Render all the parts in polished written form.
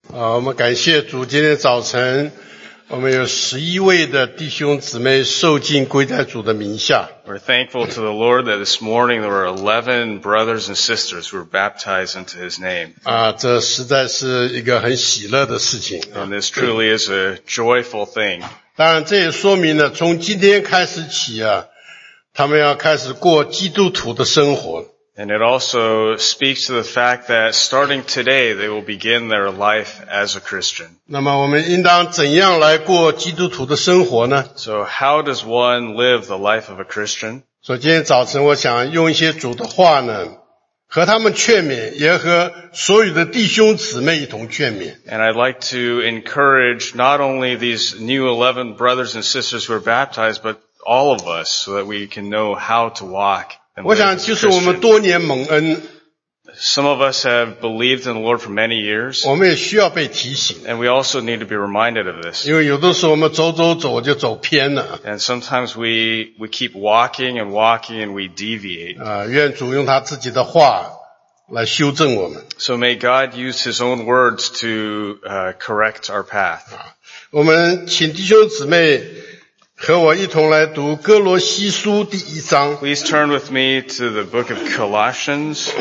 我们感谢主，今天早晨我们有11位的弟兄姊妹受浸归在主的名下。 We're thankful to the Lord that this morning there were 11 brothers and sisters who were baptized into His name. 这实在是一个很喜乐的事情。 And this truly is a joyful thing. 当然这也说明了从今天开始起他们要开始过基督徒的生活。 And it also speaks to the fact that starting today they will begin their life as a Christian. 那么我们应当怎样来过基督徒的生活呢？ So how does one live the life of a Christian? 所以今天早晨我想用一些主的话呢，和他们劝勉，也和所有的弟兄姊妹一同劝勉。 And I'd like to encourage not only these new 11 brothers and sisters who are baptized, but all of us so that we can know how to walk. 我想就是我们多年蒙恩， Some of us have believed in the Lord for many years, 我们也需要被提醒， and we also need to be reminded of this. 因为有的时候我们走就走偏了。 And sometimes we keep walking and we deviate. 愿主用他自己的话来修正我们。 So may God use His own words to correct our path. 我们请弟兄姊妹和我一同来读哥罗西书第1章。 Please turn with me to the book of Colossians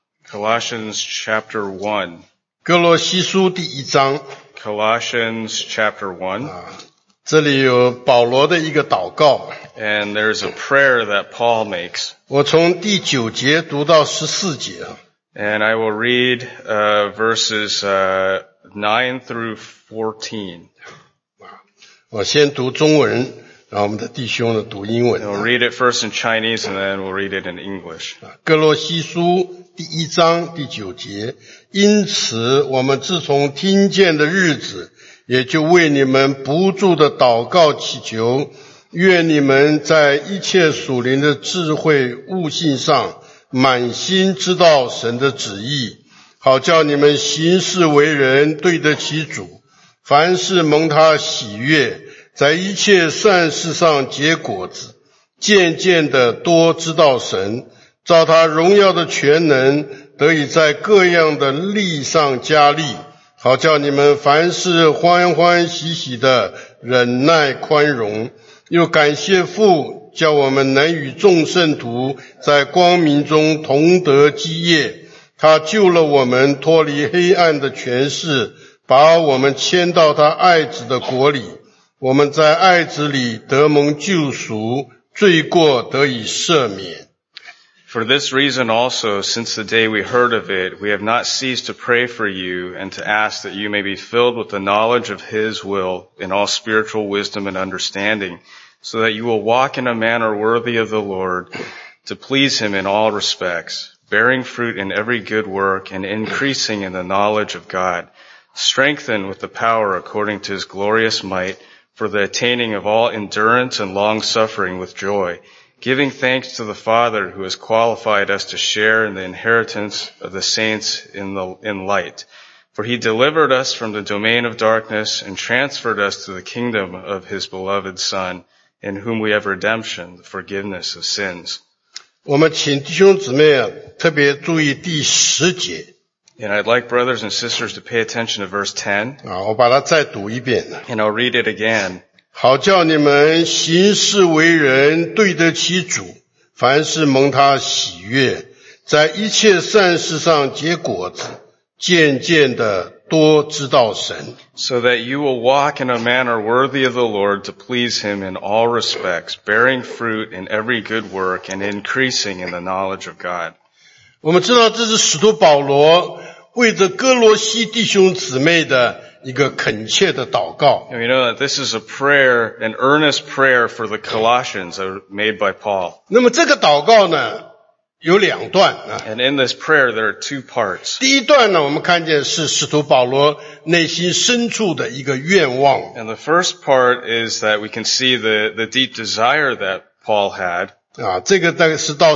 chapter 1. 哥罗西书第1章， Colossians chapter 1. 这里有保罗的一个祷告。 And there's a prayer that Paul makes. 我从第9节读到14节。 And I will read verses 9 through 14. 我先读中文，然后我们的弟兄呢读英文。 And we'll read it first in Chinese and then we'll read it in English. 哥罗西书第1章第9节，因此我们自从听见的日子，也就为你们不住的祷告祈求，愿你们在一切属灵的智慧悟性上，满心知道神的旨意，好叫你们行事为人对得起主，凡事蒙他喜悦，在一切善事上结果子，渐渐的多知道神，照他荣耀的全能，得以在各样的力上加力，好叫你们凡事欢欢喜喜的忍耐宽容。又感谢父，叫我们能与众圣徒在光明中同得基业。他救了我们脱离黑暗的权势，把我们迁到他爱子的国里。我们在爱子里得蒙救赎，罪过得以赦免。 For this reason also, since the day we heard of it, we have not ceased to pray for you and to ask that you may be filled with the knowledge of His will in all spiritual wisdom and understanding, so that you will walk in a manner worthy of the Lord, to please Him in all respects, bearing fruit in every good work and increasing in the knowledge of God, strengthened with the power according to His glorious might, for the attaining of all endurance and long-suffering with joy, giving thanks to the Father who has qualified us to share in the inheritance of the saints in light. For He delivered us from the domain of darkness and transferred us to the kingdom of His beloved Son, in whom we have redemption, the forgiveness of sins. 我们请弟兄姊妹特别注意第10节。 And I'd like brothers and sisters to pay attention to verse 10. 我把它再读一遍。 And I'll read it again. 好叫你们行事为人对得起主，凡事蒙他喜悦，在一切善事上结果子，渐渐的多知道神。 So that you will walk in a manner worthy of the Lord to please Him in all respects, bearing fruit in every good work and increasing in the knowledge of God. 我们知道这是使徒保罗为着哥罗西弟兄姊妹的一个恳切的祷告。 And we know that this is a prayer, an earnest prayer for the Colossians made by Paul. 那么这个祷告呢，有2段。 And in this prayer, there are 2 parts. 第一段呢，我们看见是使徒保罗内心深处的一个愿望。 And the first part is that we can see the deep desire that Paul had. 这个大概是到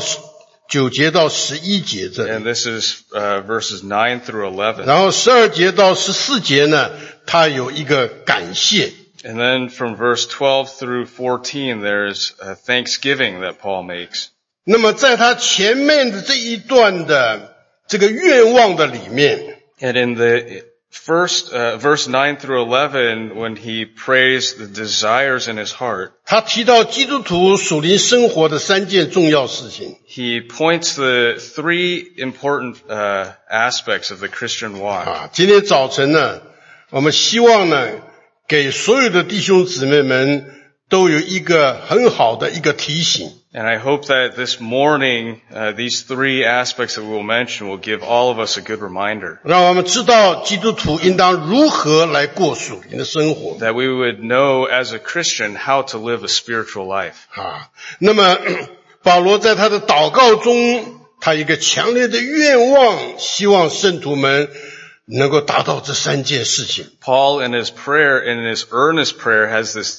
9节到11节这里。 And this is verses 9 through 11. 然后12节到14节呢，他有一个感谢。 And then from verse 12 through 14, there's a thanksgiving that Paul makes. 那么在他前面的这一段的这个愿望的里面， And in the First, verse 9 through 11, when he prays the desires in his heart, 他提到基督徒属灵生活的3件重要事情 he points the three important aspects of the Christian walk. 啊。今天早晨呢，我们希望呢，给所有的弟兄姊妹们都有一个很好的一个提醒。 And I hope that this morning, these three aspects that we will mention will give all of us a good reminder. 让我们知道基督徒应当如何来过属灵的生活 That we would know as a Christian how to live a spiritual life. 啊。那么保罗在他的祷告中，他有一个强烈的愿望，希望圣徒们能够达到这3件事情。 Paul in his prayer, in his earnest prayer, has this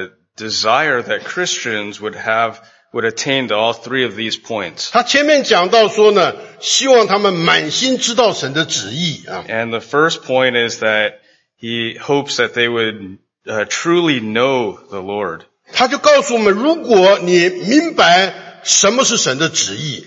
desire that Christians would attain to all three of these points. 他前面讲到说呢，希望他们满心知道神的旨意啊。 And the first point is that he hopes that they would truly know the Lord. 他就告诉我们，如果你明白什么是神的旨意，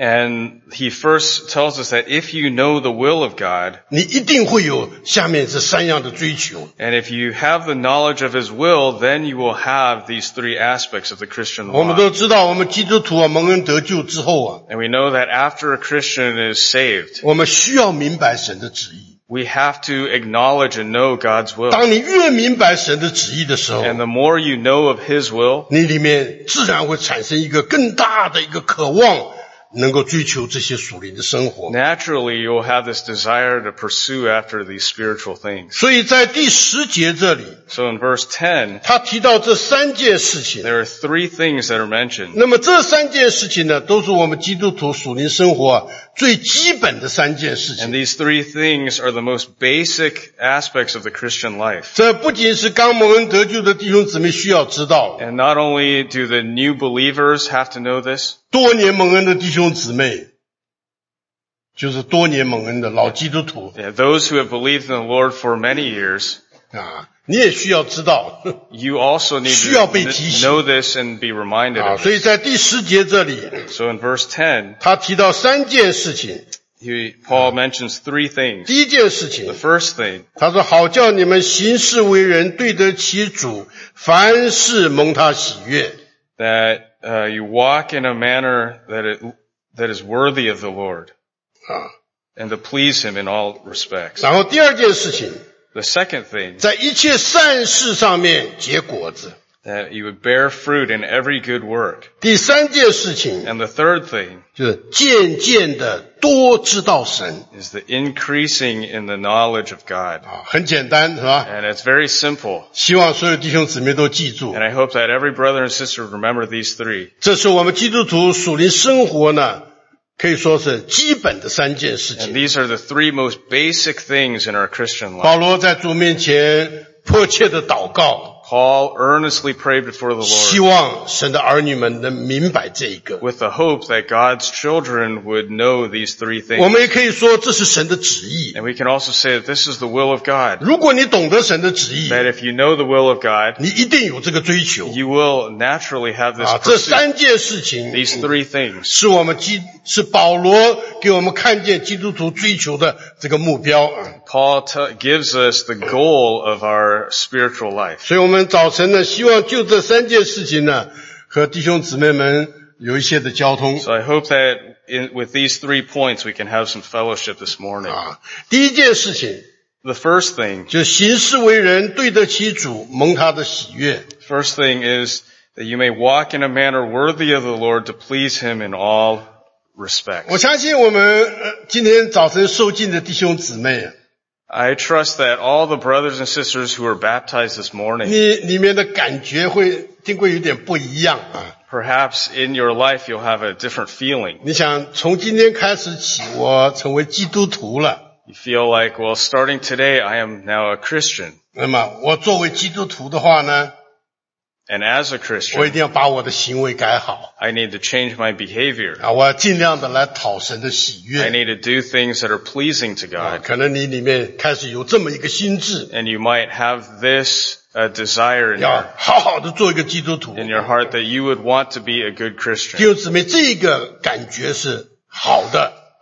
And he first tells us that if you know the will of God, 你一定会有下面这3样的追求。 and if you have the knowledge of his will, then you will have these three aspects of the Christian 我们 walk. 都知道，我们基督徒啊，蒙恩得救之后啊， And we know that after a Christian is saved, 我们需要明白神的旨意。 we have to acknowledge and know God's will. 当你越明白神的旨意的时候， And the more you know of his will, 你里面自然会产生一个更大的一个渴望，能够追求这些属灵的生活。 naturally you'll have this desire to pursue after these spiritual things. 所以在第10节这里， So in verse 10, 他提到这3件事情。 there are three things that are mentioned. 那么这3件事情呢，都是我们基督徒属灵生活啊最基本的3件事 And 情。 these three things are the most basic aspects of the Christian life. 这不仅是刚蒙恩得救的弟兄姊妹需要知道， And not only do the new believers have to know this, 多年蒙恩的弟兄姊妹，就是多年蒙恩的老基督徒 those who have believed in the Lord for many years, 啊，你也需要知道 you also need 需要被提醒 to know this and be reminded 啊。 of 所 it. 以在第10节这里， So in verse 10, 他提到3件事情。 Paul mentions three things. 第一件事情 The，first thing, 他说：“好叫你们行事为人对得起主，凡事蒙他喜悦。” that you walk in a manner that is worthy of the Lord 啊， and to please him in all respects. 然后第二件事情， The second thing, 在一切善事上面结果子。 that you would bear fruit in every good work. 第三件事情 And the third thing 就是渐渐的多知道神 is the increasing in the knowledge of God. 啊，很简单是吧？ And it's very simple. 希望所有弟兄姊妹都记住， And I hope that every brother and sister would remember these three. 这是我们基督徒属灵生活呢，可以说是基本的3件事 And 情。 these are the three most basic things in our Christian life. 保罗在主面前迫切的祷告， Paul earnestly prayed before the 希 Lord 望神的儿女们能明白这一个。 with the hope that God's children would know these three 我 things. 们也可以说这是神的旨意。 And we can also say that this is the will of God. 如果你懂得神的旨意， That if you know the will of God, 你一定有这个追求 you will naturally have this 啊。这 pursuit. 3件事情 These three things 是保罗给我们看见基督徒追求的这个目标啊。 Paul gives us the goal of our spiritual life. 所以我们早晨呢，希望就这3件事情呢，和弟兄姊妹们有一些的交通 So I hope that with these 3 points we can have some fellowship this morning. 啊。第一件事情 The first thing 就是行事为人对得起主，蒙他的喜悦。 First thing is that you may walk in a manner worthy of the Lord to please him in all 我 respects. 相信我们今天早晨受浸的弟兄姊妹， I trust that all the brothers and sisters who are baptized this morning, 你里面的感觉会有点不一样啊。 perhaps in your life you'll have a different feeling. 你想从今天开始起，我成为基督徒了， You feel like, well, starting today I am now a Christian. 那么我作为基督徒的话呢， And as a 我一 Christian, 定要把我的行为改好 I need to change my behavior. 啊，我要尽量的来讨神的喜 I 悦 need to do things that are pleasing to 啊。 God. 可能你里面开始有这么一个心智， And you might have this desire 要好好的做一个基督徒。 in your heart that you would want to be a good 弟 Christian. 兄姊妹，这个感觉是好的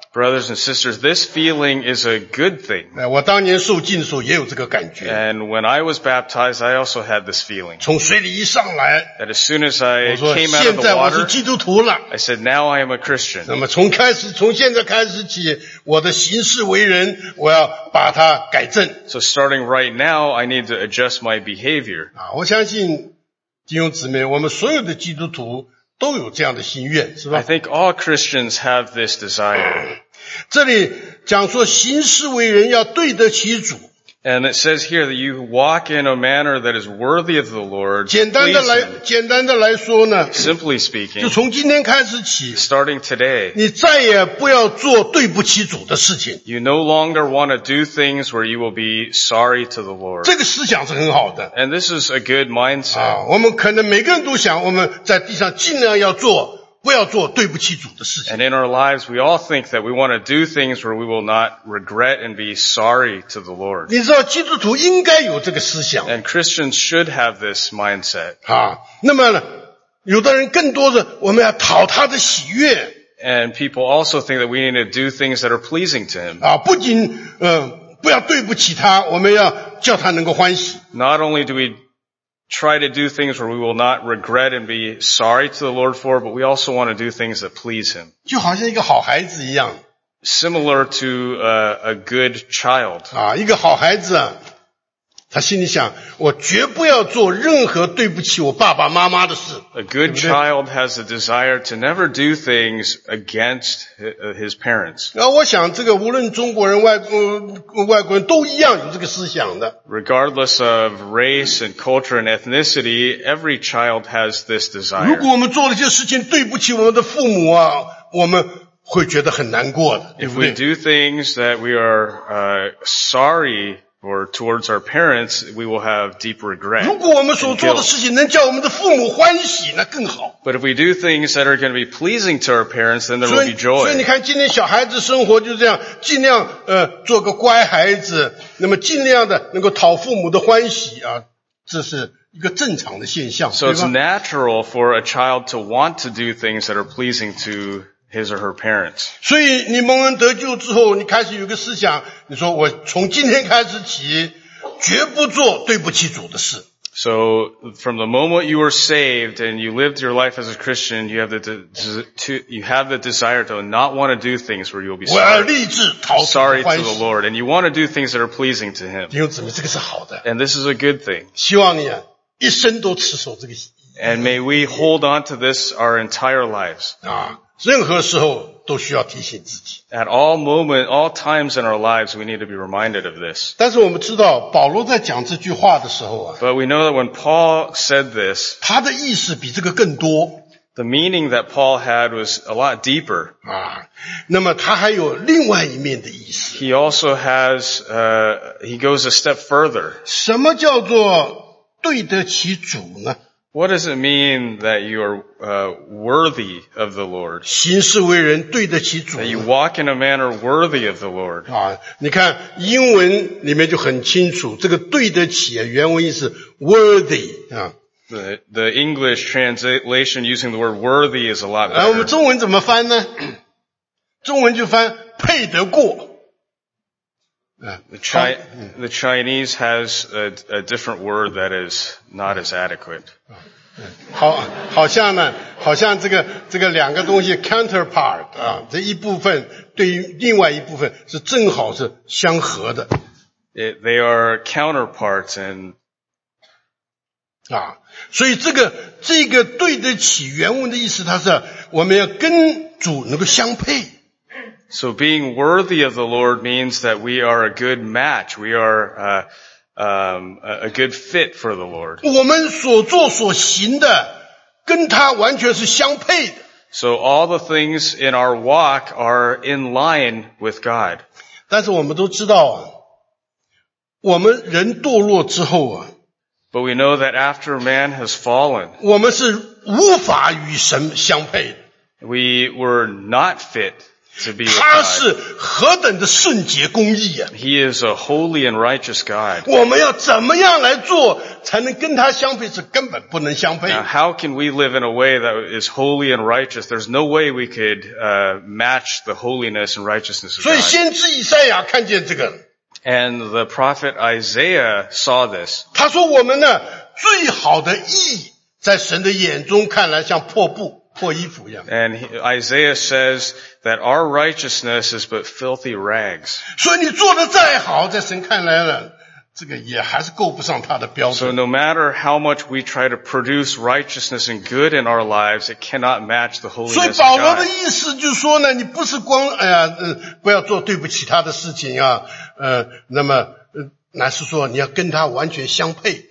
Brothers and sisters, this feeling is a good thing. 我当年受浸的时候也有这个感觉， And when I was baptized, I also had this feeling. 从水里一上来， That as soon as I 我说 came out 现 of 在 the 我是 water, 基督徒了。 I said, now I am a Christian. 那么从现在开始起，我的行事为人，我要把它改正。 So starting right now, I need to adjust my behavior. 我相信弟兄姊妹，我们所有的基督徒都有这样的心愿，是 I 吧？ think all Christians have this desire. 这里讲说行事为人要对得起主。 And it says here that you walk in a manner that is worthy of the Lord. 简单 Please 的来说呢， Simply 就 speaking, 从今天开始起， starting today, 你再也不要做对不起主的事情。 you no longer want to do things where you will be sorry to the Lord. 这个思想是很好的 And this is a good mindset. 我们可能每个人都想，我们在地上尽量不要做对不起主的事情。 And in our lives, we all think that we want to do things where we will not regret and be sorry to the Lord. 你知道基督徒应该有这个思想 And Christians should have this mindset. 那么呢，有的人更多的我们要讨他的喜悦 And people also think that we need to do things that are pleasing to Him. 不仅不要对不起他，我们要叫他能够欢喜。 Not only do we try to do things where we will not regret and be sorry to the Lord for, but we also want to do things that please Him. 就好像一个好孩子一样 Similar to a good child. 一个好孩子他心里想，我绝不要做任何对不起我爸爸妈妈的事。 A good child has a desire to never do things against his parents. 我想这个无论中国人、外国人都一样有这个思想的。 Regardless of race and culture and ethnicity, every child has this 如 desire. 果我们做了一些事情对不起我们的父母我们会觉得很难过的，对 If 不 we 对？ do things that we are sorry or towards our parents, we will have deep 如 regret. 果我们所做的事情能叫我们的父母欢喜，那更好。 But if we do things that are going to be pleasing to our parents, then there 所 will 以 be 所以你 joy. 看，今天小孩子生活就这样，尽量做个乖孩子，那么尽量的能够讨父母的欢喜这是一个正常的现象， So 对 it's 吧？ natural for a child to want to do things that are pleasing to his or her parents. 所以你蒙恩得救之后，你开始有个思想，你说我从今天开始起，绝不做对不起主的事。 So from the moment you were saved and you lived your life as a Christian, you have the desire to not want to do things where you will be 我要立志讨主 sorry 的 to 欢 the 喜。 Lord, and you want to do things that are pleasing to Him. 弟兄姊妹，这个是好的， And this is a good thing. 希望你一生都持守这个 And may we hold on to this our entire lives. 任何时候都需要提醒自己。 At all times in our lives, we need to be reminded of this. 但是我们知道，保罗在讲这句话的时候 But we know that when Paul said this, 他的意思比这个更多 the meaning that Paul had was a lot deeper. 那么他还有另外一面的意思。 He also has, he goes a step further. 什么叫做对得起主呢？ What does it mean that you are worthy of the Lord? 行事为人对得起主 That you walk in a manner worthy of the Lord? 你看英文里面就很清楚，这个对得起原文意思 worthy The English translation using the word worthy is a lot 我们 better. 中文怎么翻呢？中文就翻配得过。 The Chinese has a different word that is not as adequate. 好像这个两个东西 counterpart 这一部分对于另外一部分是正好是相合的 They are counterparts, and 所以这个对得起原文的意思，它是我们要跟主能够相配。 so being worthy of the Lord means that we are a good match. We are a good fit for the Lord. 我们所做所行的跟他完全是相配的。 So all the things in our walk are in line with God. 但是我们都知道我们人堕落之后 But we know that after man has fallen, 我们是无法与神相配的。 we were not fit to be with 他 God. 是何等的圣洁公义啊！ He is a holy and righteous God. 我们要怎么样来做才能跟他相配？是根本不能相配。 Now, how can we live in a way that is holy and righteous? There's no way we could match the holiness and righteousness of 所以 God. 先知以赛亚看见这个， And the prophet Isaiah saw this. 他说我们呢最好的义，在神的眼中看来像破布、破衣服一样。 And Isaiah says that our righteousness is but filthy rags. 所以你做得再好，在神看来呢，这个也还是够不上他的标 So 准。 no matter how much we try to produce righteousness and good in our lives, it cannot match the 所以 holiness of 保罗的 God. 意思就是说呢，你不是光不要做对不起他的事情啊，那么乃是说你要跟他完全相配。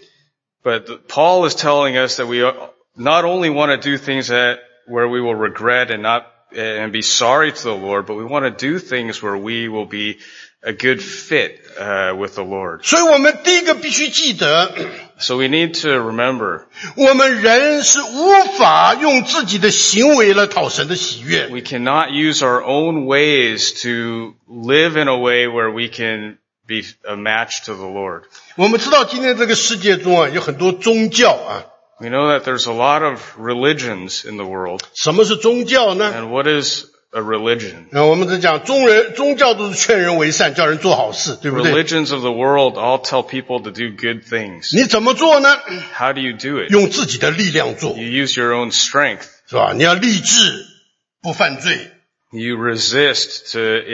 But Paul is telling us that we not only want to do things where we will regret and be sorry to the Lord, but we want to do things where we will be a good fit with the Lord. 所以我们第一个必须记得， So we need to remember 我们人是无法用自己的行为来讨神的喜悦。 we cannot use our own ways to live in a way where we can be a match to the Lord. 我们知道今天这个世界中啊，有很多宗教啊。 We know that there's a lot of religions in the world. 什么是宗教呢？ And what is a religion? 我们在讲宗教都是劝人为善，叫人做好事，对不对？ Religions of the world all tell people to do good things. 你怎么做呢？ How do you do it? 用自己的力量做， You use your own strength. 是吧？你要立志不犯罪， You resist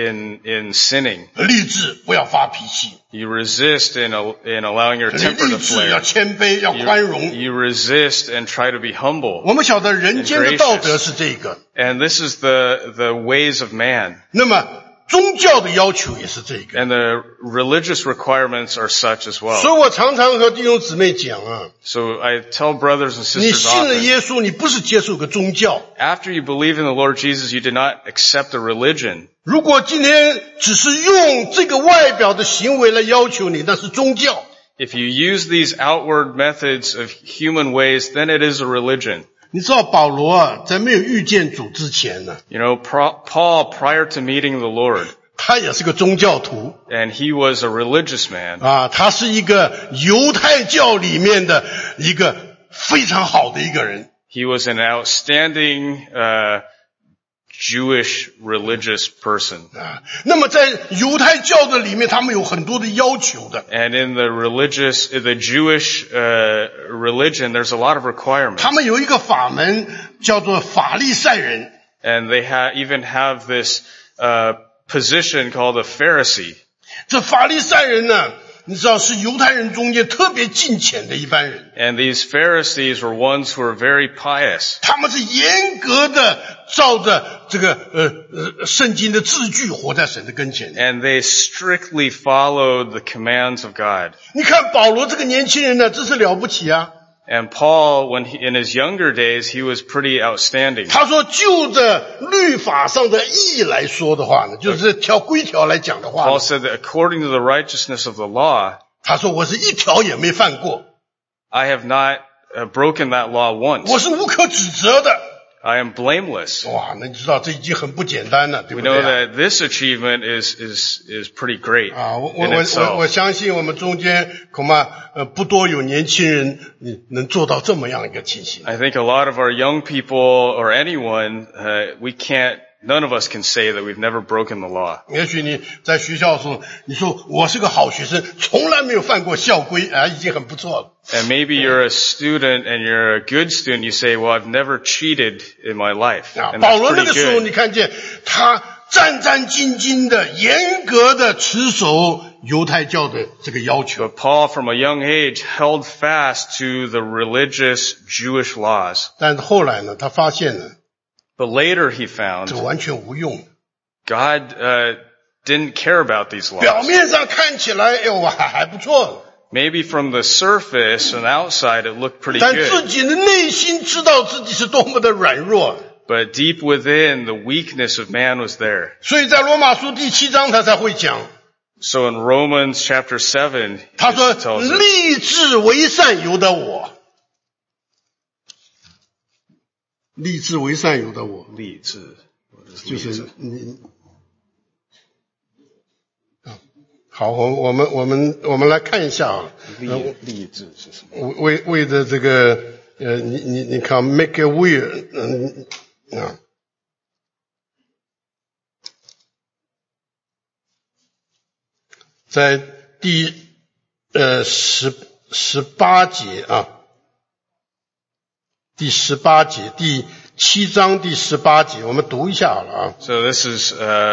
in sinning. 立志不要发脾气， You resist in allowing your 你 temper 立 to 志要 flare. 谦卑，要宽容。 You resist and try to be humble. 我们晓得人间的道德是这个， And this is the ways of man. 那么宗教的要求也是这个。 And the religious requirements are such as 所 well. 以我常常和弟兄姊妹讲啊， So I tell brothers and 你 sisters 信了 often, 耶稣，你不是接受个宗教。 after you believe in the Lord Jesus, you did not accept a religion. 如果今天只是用这个外表的行为来要求你，那是宗教。 If you use these outward methods of human ways, then it is a religion. 你知道保罗啊，在没有遇见主之前呢， You know, Paul, prior to meeting the Lord, 他也是个宗教徒 and he was a religious man. 啊，他是一个犹太教里面的一个非常好的一个人。 He was an outstanding Jewish religious person. 啊，那么在犹太教的里面，他们有很多的要求的， And in the Jewish religion, there's a lot of requirements. 他们有一个法门叫做法利赛人。 And they even have this position called a Pharisee. 这法利赛人呢，你知道是犹太人中间特别敬虔的一般人， And these Pharisees were ones who were very pious. 他们是严格的照着这个圣经的字句活在神的跟前。 And they strictly followed the commands of God. 你看保罗这个年轻人呢，真是了不起啊！ And Paul, in his younger days, he was pretty outstanding. 他说，就着律法上的义来说的话呢，就是规条来讲的话呢 Paul said that according to the righteousness of the law, 他说我是一条也没犯过， I have not broken that law once. 我是无可指责的。 I am blameless. 哇，那你知道这已经很不简单了，对 We 不 know 对啊？ that this achievement is pretty great 啊， in 我 itself. 相信我们中间恐怕不多有年轻人能做到这么样一个情形。 I think a lot of our young people or anyone, none of us can say that we've never broken the law. 也许你在学校的时候，你说我是个好学生，从来没有犯过校规啊，已经很不错了。 And maybe you're a student and you're a good student. You say, well, I've never cheated in my life. 啊， And 保 that's 罗那 pretty 个时候， good. 你看见他战战兢兢的、严格的持守犹太教的这个要求。 But Paul, from a young age, held fast to the religious Jewish laws. 但是后来呢，他发现呢， But later he found 这完全无用。 God didn't care about these 表 laws. 面上看起来，哎呦，还不错， Maybe from the surface and outside it looked pretty 但自 good. 己的内心知道自己是多么的软弱。 But deep within, the weakness of man was there. 所以在罗马书第7章，他才会讲， So in Romans chapter 7, 他 it 说 tells：“ us, 立志为善由得我，立志为善由得我。” 立志， 就是你好，我们来看一下啊， 立志是什么？ 为的这个你看 make a will， 在第18节啊，第18节，第7章第18节，我们读一下好了啊。 So this is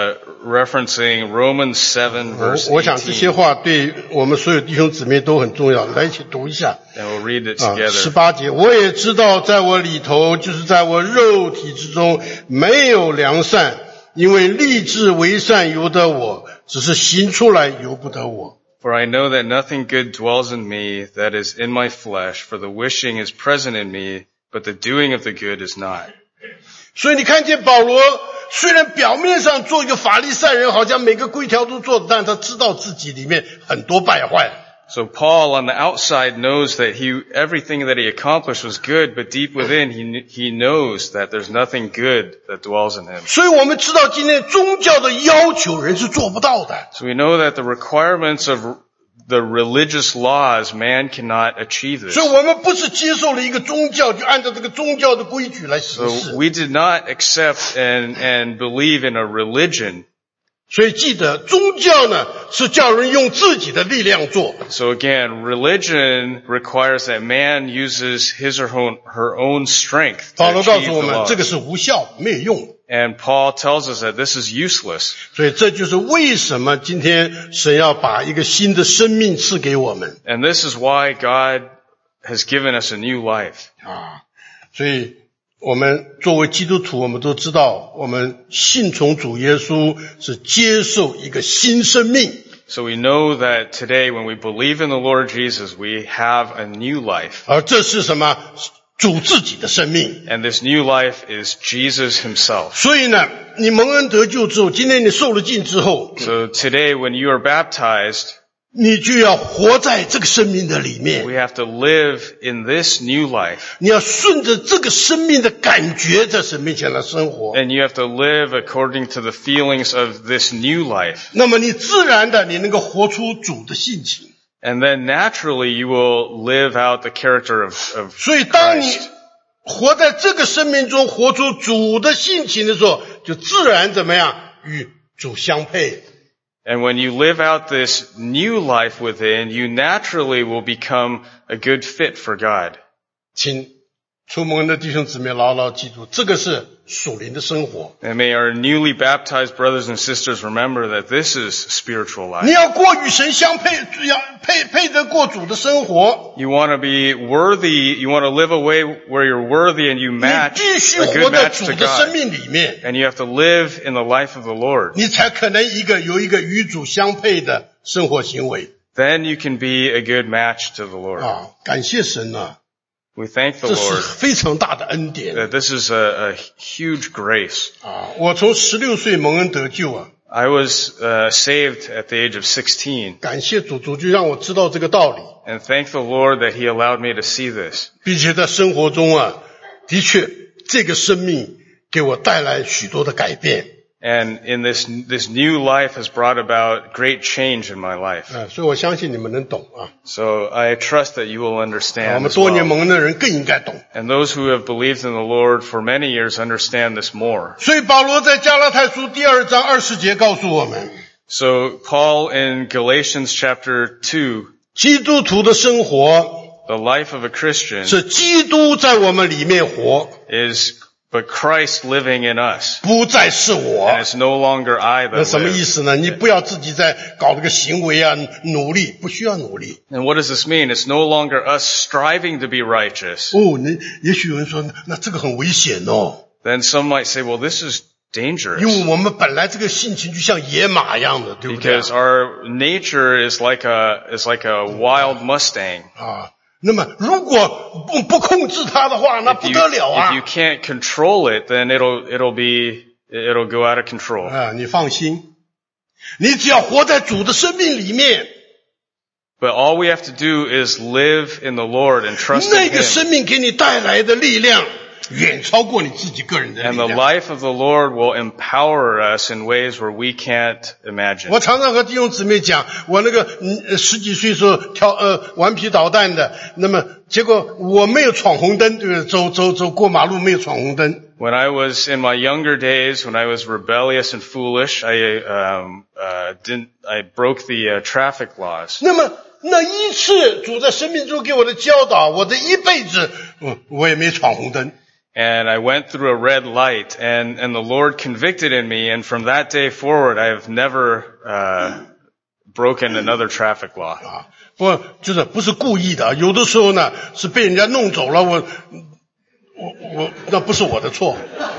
referencing Romans 7 verse 18. 我想这些话对我们所有弟兄姊妹都很重要，来一起读一下。 And we'll read it together. 18节，我也知道在我里头，就是在我肉体之中没有良善，因为立志为善由得我，只是行出来由不得我。 For I know that nothing good dwells in me, that is in my flesh, for the wishing is present in me, but the doing of the good is not. 所以你看见保罗虽然表面上做一个法利赛人，好像每个规条都做，但他知道自己里面很多败坏。 So Paul on the outside knows that everything that he accomplished was good, but deep within he knows that there's nothing good that dwells in him. 所以我们知道今天宗教的要求人是做不到的。 So we know that the requirements of the religious laws, man cannot achieve this. 所以我们不是接受了一个宗教，就按照这个宗教的规矩来行事。 So we did not accept and believe in a religion. 所以记得宗教呢是叫人用自己的力量做。 So again, religion requires that man uses his or her own strength 保 to 罗告 achieve 诉我 the 们，这个 law. 是无效，没有用。 And Paul tells us that this is useless. 所以这就是为什么今天神要把一个新的生命赐给我们 And this is why God has given us a new life. 啊。所以我们作为基督徒，我们都知道，我们信从主耶稣是接受一个新生命。 So we know that today when we believe in the Lord Jesus, we have a new life. 而这是什么？主自己的生命。 And this new life is Jesus himself. 所以呢，你蒙恩得救之后，今天你受了浸之后， So today when you are baptized, 你就要活在这个生命的里面。 we have to live in this new life. 你要顺着这个生命的感觉在神面前来生活， And you have to live according to the feelings of this new life. 那么你自然的你能够活出主的性情。 And then naturally you will live out the character of 所以当你 Christ. 活在这个生命中活出主的性情的时候，就自然怎么样与主相配。 And when you live out this new life within, you naturally will become a good fit for God. 请出门的弟兄姊妹牢牢记住，这个是属灵的生活。 And may our newly baptized brothers and sisters remember that this is spiritual 你 life. 要过与神相配，要配得过主的生活。 You want to be worthy, you want to live a way where you're worthy and you 你 match 必须 a 活 good 在 match 主 to 的生 God. 命里面， And you have to live in the life of the Lord. 你才可能有一个与主相配的生活行为 Then you can be a good match to the Lord. 啊！感谢神啊， We thank the 这是 Lord 非常大的恩典 that this is a huge grace. 啊！我从16岁蒙恩得救啊， I was saved at the age of 16. 感谢主，主就让我知道这个道理， And thank the Lord that He allowed me to see this. 并且在生活中啊，的确这个生命给我带来许多的改变 And in this new life has brought about great change in my life. 啊，所以我相信你们能懂啊。 So I trust that you will 我 understand 们 as 多年 well. 蒙恩的人更应该懂。 And those who have believed in the Lord for many years understand this more. 所以保罗在加拉太书第2章20节告诉我们， So Paul in Galatians chapter 2, 基督徒的生活 the life of a Christian 是基督在我们里面活， is but Christ living in us. 不再是我。 And it's no longer I 那 that 什么意 live. 思呢？你不要自己在搞这个行为啊，努力，不需要努力。 And what does this mean? It's no longer us striving to be righteous. 哦，也许有人说，那这个很危险哦， Then some might say, well, this is 因 dangerous 为我们本来这个性情就像野马一样的，对不对 because our nature is like a wild Mustang. 啊？那么如果不控制它的话，那 If 不 you, 得了 if you 啊！ can't control it, then it'll go out of control. 啊，你放心，你只要活在主的生命里面， But all we have to do is live in the Lord and trust 那 in 个 Him. 生命给你带来的力量， 远超过你自己个人的 And 力 the 量。 life of the Lord will empower us in ways where we can't imagine. 我常常和弟兄姊妹讲，我那个十几岁时候顽皮捣蛋的，那么结果我没有闯红灯，对不对？走过马路没有闯红灯。 When I was in my younger days, when I was rebellious and foolish, I broke the traffic laws. 那么那一次主在生命中给我的教导，我的一辈子，我也没闯红灯。 And I went through a red light, and the Lord convicted in me, and from that day forward, I have never broken another traffic law. 不是故意的，有的时候呢是被人家弄走了，我那不是我的错。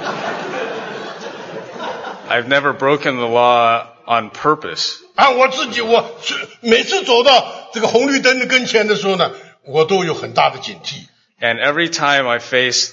I've never broken the law on purpose. 按我自己，我每次走到这个红绿灯的跟前的时候呢，我都有很大的警惕。 And every time I face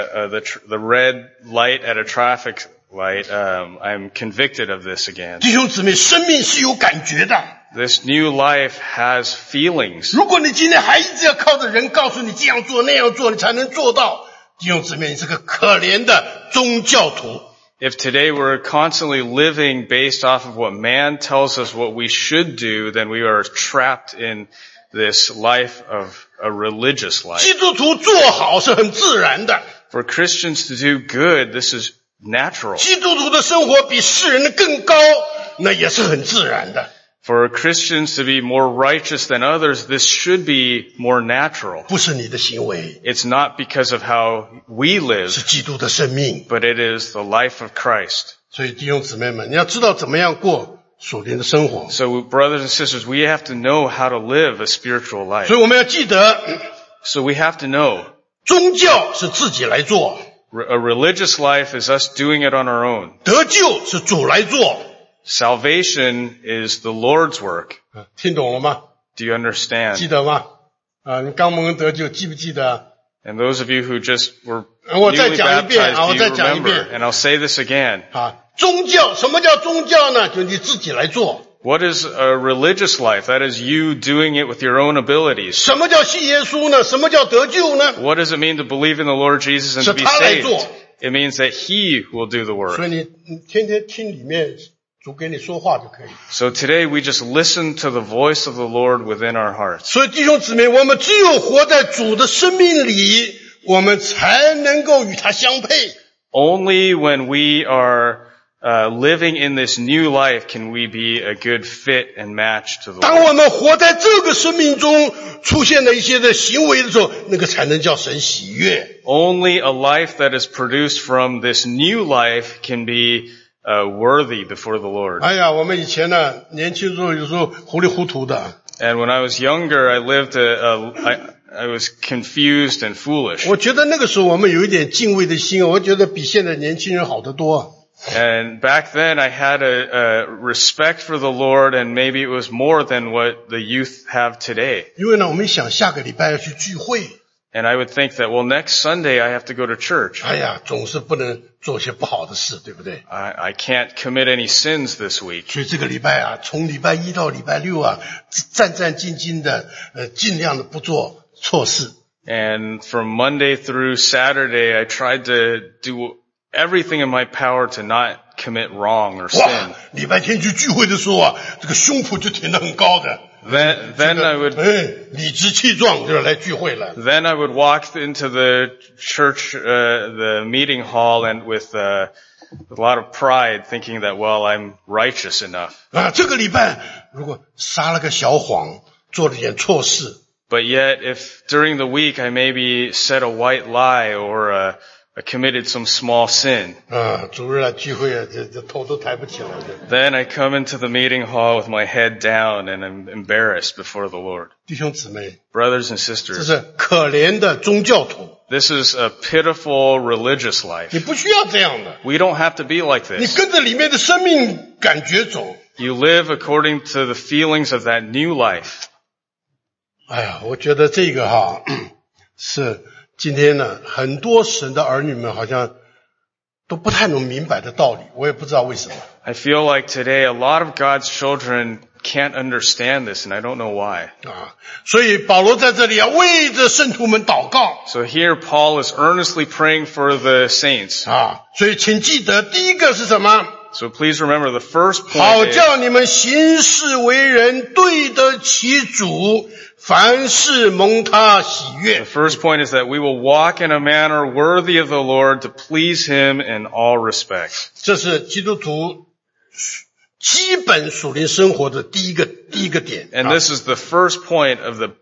the red light at a traffic light, I'm convicted of this again. 弟兄姊妹，生命是有感觉的。 This new life has feelings. 如果你今天还一直要靠着人告诉你这样做那样做，你才能做到，弟兄姊妹，你是个可怜的宗教徒。 If today we're constantly living based off of what man tells us what we should do, then we are trapped in this life of a religious 基 life. 督徒做好是很自然的， For Christians to do good, this is natural. 基督徒的生活比世人的更高，那也是很自然的。 For Christians to be more righteous than others, this should be more natural. 不是你的行为， It's not because of how we 是 live, 基督的生命。 but it is the life of Christ. 所以弟兄姊妹们，你要知道怎么样过属灵的生活。 So brothers and sisters, we have to know how to live a spiritual life. 所以我们要记得， So we have to know. 宗教是自己来做， A religious life is us doing it on our own. 得救是主来做。 Salvation is the Lord's work. 听懂了吗？ Do you 记 understand? 得吗？你刚蒙恩得救，记不记得？ And those of you who just were 我再 newly 讲一遍 baptized, 我 do 再 you 讲一遍 remember? And I'll say this again. 宗教，什么叫宗教呢？就你自己来做。 What is a religious life? That is you doing it with your own abilities. 什么叫信耶稣呢？什么叫得救呢？ What does it mean to believe in the Lord Jesus and to be 是他来 saved? 做。 It means that He will do the 所 work. 以你天天听里面主给你说话就可以。 So today we just listen to the voice of the Lord within our hearts. 所以弟兄姊妹，我们只有活在主的生命里，我们才能够与他相配。 Only when we are living in this new life can we be a good fit and match to the 当 Lord. 我们活在这个生命中出现了一些的行为的时候，那个才能叫神喜悦。 Only a life that is produced from this new life can be worthy before the Lord. 哎呀，我们以前呢，年轻时候有时候糊里糊涂的。 And when I was younger, I lived I was confused and foolish. 我觉得那个时候我们有一点敬畏的心，我觉得比现在年轻人好得多。 And back then I had a respect for the Lord, and maybe it was more than what the youth have today. 因为呢，我们想下个礼拜要去聚会， And I would think that, well, next Sunday I have to go to church. 哎呀，总是不能做些不好的事，对不对？ I can't commit any sins this week. 所以这个礼拜啊，从礼拜一到礼拜六啊，战战兢兢的，尽量的不做错事。 And from Monday through Saturday, I tried to do everything in my power to not commit wrong or 哇 sin.， 礼拜天去聚会的时候啊，这个胸脯就挺得很高的。 Then I would 理直气壮就是来聚会了。 Then I would walk into the church, the meeting hall, and with a lot of pride, thinking that, well, I'm righteous enough. 这个礼拜如果撒了个小谎，做了点错事， But yet, if during the week I maybe said a white lie or I committed some small sin, 主日来聚会啊，这头都抬不起来的。 then I come into the meeting hall with my head down and I'm embarrassed before the Lord. 弟兄姊妹， Brothers and 这 sisters, 是可怜的宗教徒， this is a pitiful religious 你 life. 不需要这样的， We don't have to be like 你 this. 跟着里面的生命感觉走。 You live according to the feelings of that new life. 哎呀，我觉得这个是今天呢，很多神的儿女们好像都不太能明白的道理，我也不知道为什么。 I feel like today a lot of God's children can't understand this, and I don't know why. 所以保罗在这里为着圣徒们祷告 So here Paul is earnestly praying for the saints. 所以请记得第一个是什么？ So please remember the first 好 point is, 叫你们行事为人对得起主，凡事蒙他喜悦 the。first point is that we will walk in a manner worthy of the Lord to please Him in all respects. 这是基督徒基本属灵生活的第一个点。 And this is the first point of the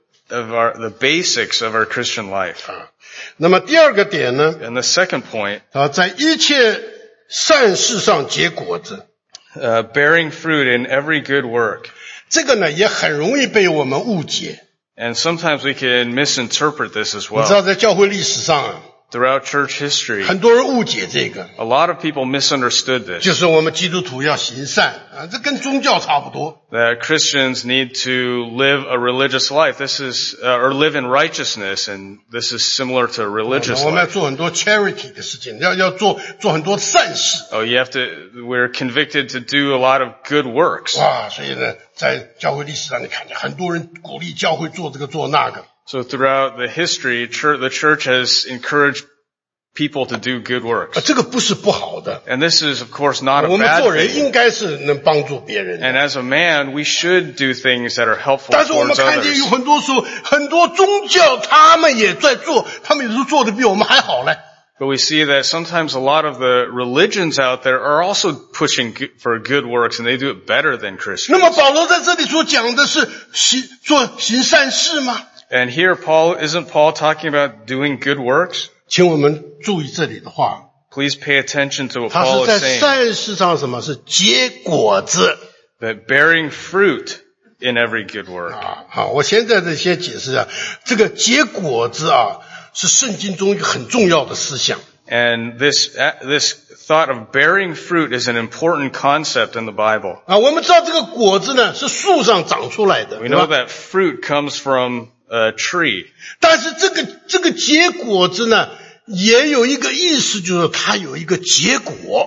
basics of our Christian life. 那么第二个点呢？ And the second point, 在一切善事上结果子， bearing fruit in every good work. 这个呢也很容易被我们误解。 And sometimes we can misinterpret this as 你知道 well. 在教会历史上 Throughout church history, 很多人误解这个， a lot of people misunderstood this. 就是我们基督徒要行善这跟宗教差不多。 That Christians need to live a religious life. This is, or live in righteousness, and this is similar to a religious 我们要 life. 做很多 charity 的事情，要做很多善事。 Oh, you have to, we're convicted to do a lot of good works. 所以呢，在教会历史上你看见很多人鼓励教会做这个做那个。 So throughout the history, the church has encouraged people to do good works. 这个不是不好的， And this is, of course, not a 我们 bad 做人 thing. 应该是能帮助别人的。 And as a man, we should do things that are helpful 但是我们 towards 看见有 others. 很多时候，很多宗教他们也在做，他们有时候做的比我们还好嘞。 But we see that sometimes a lot of the religions out there are also pushing for good works, and they do it better than 那 Christians. 么保罗在这里所讲的是行善事吗？ And here, isn't Paul talking about doing good works? 请我们注意这里的话， Please pay attention to what 他 Paul 是在 is saying. 善事上什么是结果子 That bearing fruit in every good work. 好，我现在先解释这个结果子是圣经中一个很重要的思想。 And this thought of bearing fruit is an important concept in the Bible. 我们知道这个果子呢是树上长出来的， We 对 know 吧？ that fruit comes from a tree. 但是这个结果子呢，也有一个意思，就是它有一个结果。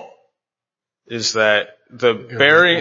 Is that the bearing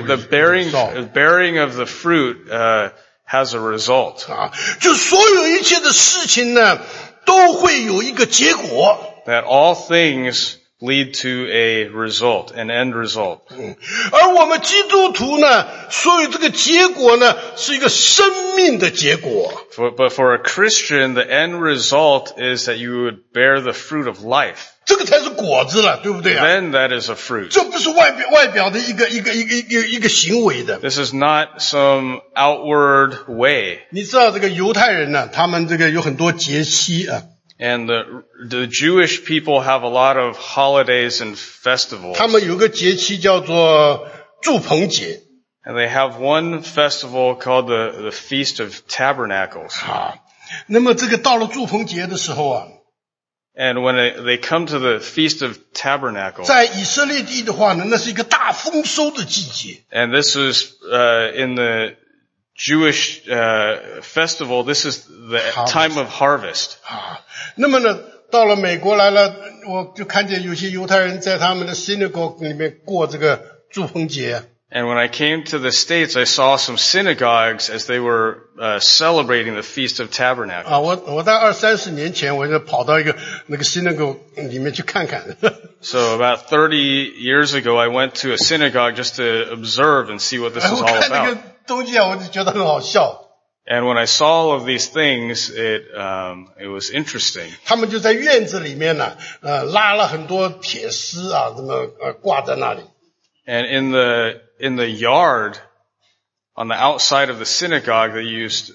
of the fruit has a result. 就所有一切的事情呢，都会有一个结果。 That all things lead to a result, an end result. 而我们基督徒呢，所有这个结果呢，是一个生命的结果。 But for a Christian, the end result is that you would bear the fruit of life. 这个才是果子了，对不对 Then that is a fruit. 这不是外表的一个行为的。 This is not some outward way. 你知道这个犹太人呢，他们这个有很多节期 And the Jewish people have a lot of holidays and festivals. 他们有个节期叫做住棚节 And they have one festival called the Feast of Tabernacles. 那么这个到了住棚节的时候 And when they come to the Feast of Tabernacles, 在以色列地的话呢，那是一个大丰收的季节。 and this is in the Jewish festival, this is the time of harvest. 那么呢，到了美国来了，我就看见有些犹太人在他们的 synagogue 里面过这个住棚节。 And when I came to the States, I saw some synagogues as they were celebrating the Feast of Tabernacles. 我在20-30年前，我就跑到那个 synagogue 里面去看看。 So about 30 years ago, I went to a synagogue just to observe and see what this is 我 all 看那 about. 个东西我就觉得很好笑。 And when I saw all of these things, it was interesting. 他们就在院子里面呢，拉了很多铁丝这么挂在那里。 And in the yard, on the outside of the synagogue, they used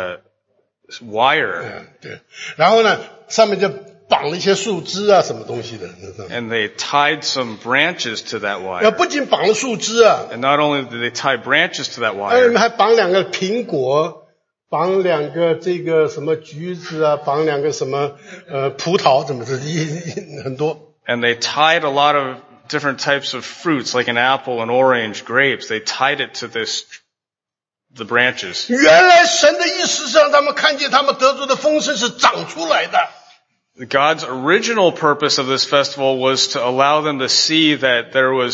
wire. 对，然后呢，上面就绑了一些树枝什么东西的。 And they tied some branches to that wire. 不仅绑了树枝 And not only did they tie branches to that 还 wire, 绑2个苹果，绑2个这个什么橘子绑2个什么葡萄，怎么是很多。 and they tied a lot of different types of fruits, like an apple, an orange, grapes. They tied it to the branches. 原来神的意思是让他们看见他们得着的丰盛是长出来的。 God's original purpose of this festival was to allow them to see that there was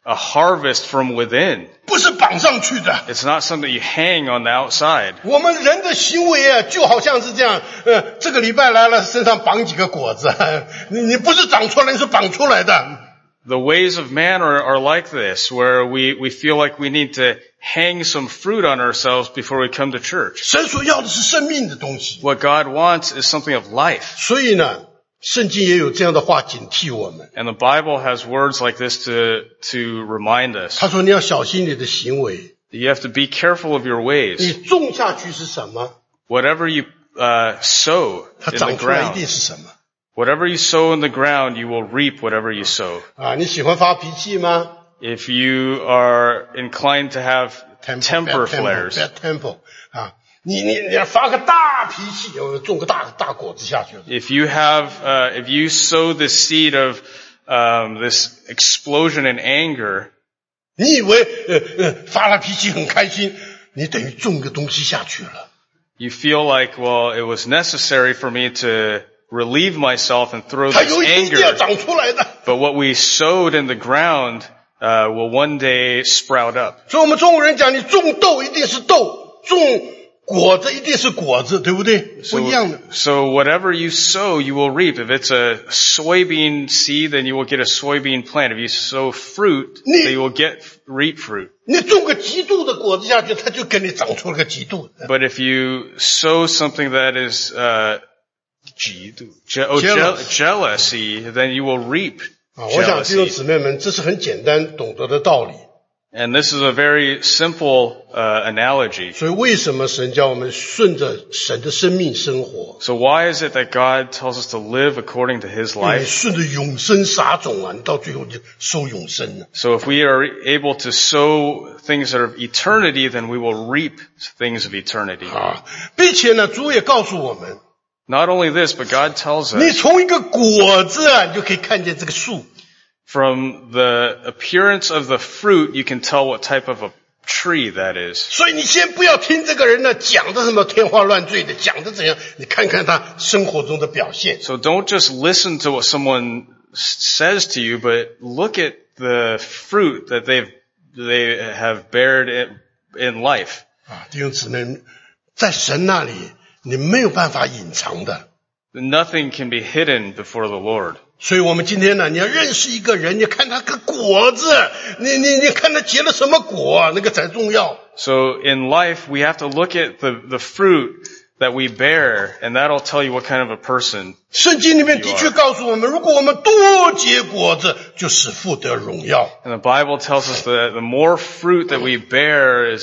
a harvest from within. 不是绑上去的。 It's not something you hang on the outside. 我们人的行为啊，就好像是这样，这个礼拜来了，身上绑几个果子，你不是长出来，你是绑出来的。 The ways of man are like this, where we feel like we need to hang some fruit on ourselves before we come to church. 神所要的是生命的东西， What God wants is something of life. 所以呢，圣经也有这样的话警惕我们。 And the Bible has words like this to remind us. 他说你要小心你的行为， You have to be careful of your 你 ways. 种下去是什么， Whatever you sow 它 in the 长出来一 ground, 定是什么。 whatever you sow in the ground, you will reap whatever you sow. 啊，你喜欢发脾气吗 If you are inclined to have temper flares, bad temper 啊，你发个大脾气，种个大果子下去了。 if you sow the seed of this explosion in anger, 你以为发了脾气很开心，你等于种个东西下去了。 you feel like, well, it was necessary for me to relieve myself and throw 它 this 有一定要 anger. 长出来的。 But what we sowed in the ground will one day sprout up. 所以我们中国人讲，你种豆一定是豆，种果子一定是果子，对不对？不一样的。 So whatever you sow, you will reap. If it's a soybean seed, then you will get a soybean plant. If you sow fruit, then you will reap fruit. 你种个极度的果子下去，它就给你长出了个极度的。 But if you sow something that is jealousy, then you will reap 啊，我想弟兄 jealousy. 姊妹们，这是很简单懂得的道理。 And this is a very simple analogy. 所以为什么神叫我们顺着神的生命生活？ So why is it that God tells us to live according to His 因为你 life? 顺着永生撒种啊，你到最后就收永生了。 So if we are able to sow things that are of eternity, then we will reap things of eternity. 啊，并且呢，主也告诉我们， Not only this, but God tells 你 us 从一个果子啊，你就可以看见这个树。 from the appearance of the fruit, you can tell what type of a tree that is. 所以你先不要听这个人呢讲的什么天花乱坠的，讲的怎样，你看看他生活中的表现。 So don't just listen to what someone says to you, but look at the fruit that they have bared in life. 啊，弟兄姊妹，在神那里你没有办法隐藏的。 Nothing can be hidden before the Lord. 所以我们今天呢，你要认识一个人，你看他个果子，你看他结了什么果，那个才重要。 So in life, we have to look at the fruit that we bear, and that'll tell you what kind of a person. 圣经里面的确告诉我们，如果我们多结果子，就使父得荣耀。 And the Bible tells us that the more fruit that we bear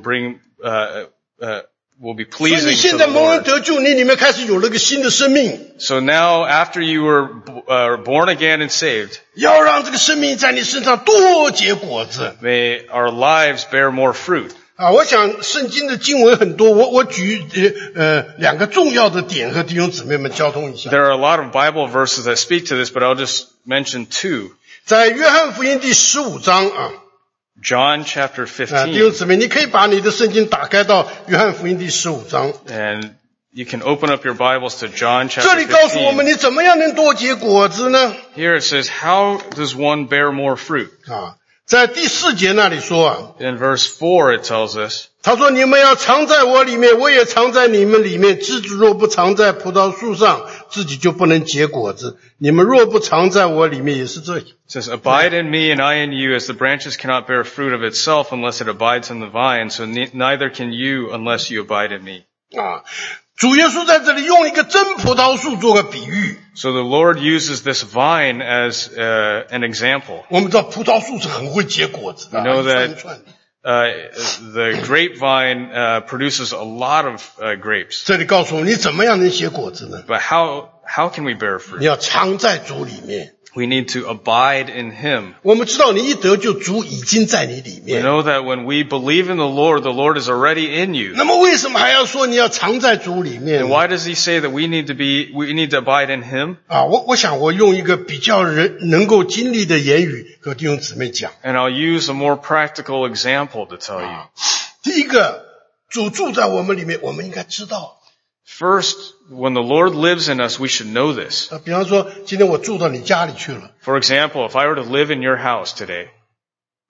will be 所以 pleasing 你 to 现 the 在蒙恩 Lord. 得救，你里面开始有了个新的生命， So now, after you were born again and saved, 要让这个生命在你身上多结果子。 may our lives bear more fruit. 啊，我想圣经的经文很多，我举两个重要的点和弟兄姊妹们交通一下。 There are a lot of Bible verses that speak to this, but I'll just mention two. 在约翰福音第15章啊。 John chapter 弟兄 15, 姊妹，你可以把你的圣经打开到约翰福音第15章， and you can open up your Bibles to John 这 chapter 里告诉我们 15. 你怎么样能多结果子呢？ Here it says, how does one bear more fruit? 啊，在第4节那里说啊， In verse 4 it tells us, 他说你们要藏在我里面，我也藏在你们里面。枝子若不藏在葡萄树上，自己就不能结果子。你们若不藏在我里面，也是这样。 it says, abide in me and I in you, as the branches cannot bear fruit of itself unless it abides in the vine, so neither can you unless you abide in me. 啊，主耶稣在这里用一个真葡萄树做个比喻。 So the Lord uses this vine as an example. 我们知道葡萄树是很会结果子的， You know 一串 that 一串的。 The grapevine produces a lot of grapes. 这里告诉我们，你怎么样能结果子呢？ But how can we bear 你 fruit? 要藏在主里面。 We need to abide in Him. 我们知道你一得救，主已经在你里 We 面。 know that when we believe in the Lord is already in you. 那么为什么还要说你要藏在主里面 And 呢？ why does He say that we need to abide in Him? 啊，我想我用一个比较能够经历的言语和弟兄姊妹讲。 And I'll use a more practical example to tell you. 第一个，主住在我们里面，我们应该知道。 First, when the Lord lives in us, we should know this. 比方说，今天我住到你家里去了， For example, if I were to live in your house today,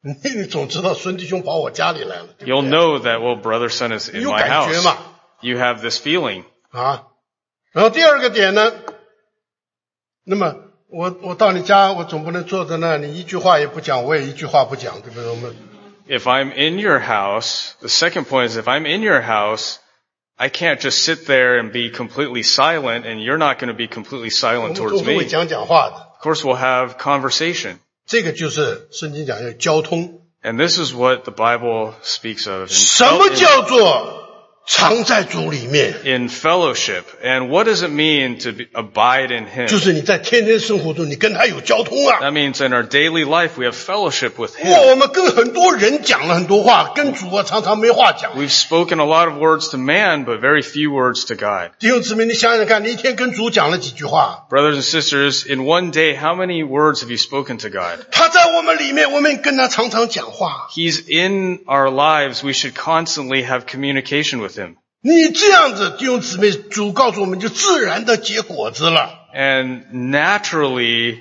你总知道孙弟兄跑我家里来了，对不 You'll 对？ know that, well, brother son is in 你有 my 感觉 house. 嘛？ You have this feeling. 啊，然后第二个点呢，那么我到你家，我总不能坐在那，你一句话也不讲，我也一句话不讲，对不对？我们 If I'm in your house, the second point is if I'm in your house, I can't just sit there and be completely silent, and you're not going to be completely 我 silent 们 towards 总是会 me. 讲话的。 Of course, we'll have conversation. 这个就是圣经讲要交通。 And this is what the Bible speaks of 什么叫做常在主里面？ in fellowship. And what does it mean to abide in 就 Him? 是你在天天生活中，你跟他有交通啊。 That means in our daily life we have fellowship with 我 Him. 们跟很多人讲了很多话，跟主啊常常没话讲。 We've spoken a lot of words to man, but very few words to God. 弟兄姊妹，你想想看，你一天跟主讲了几句话？ Brothers and sisters, in one day, how many words have you spoken to God? 他在我们里面，我们跟他常常讲话。 He's in our lives. We should constantly have communication with Him. 你这样子，弟兄姊妹，主告诉我们，就自然的结果子了。 And naturally,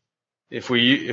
if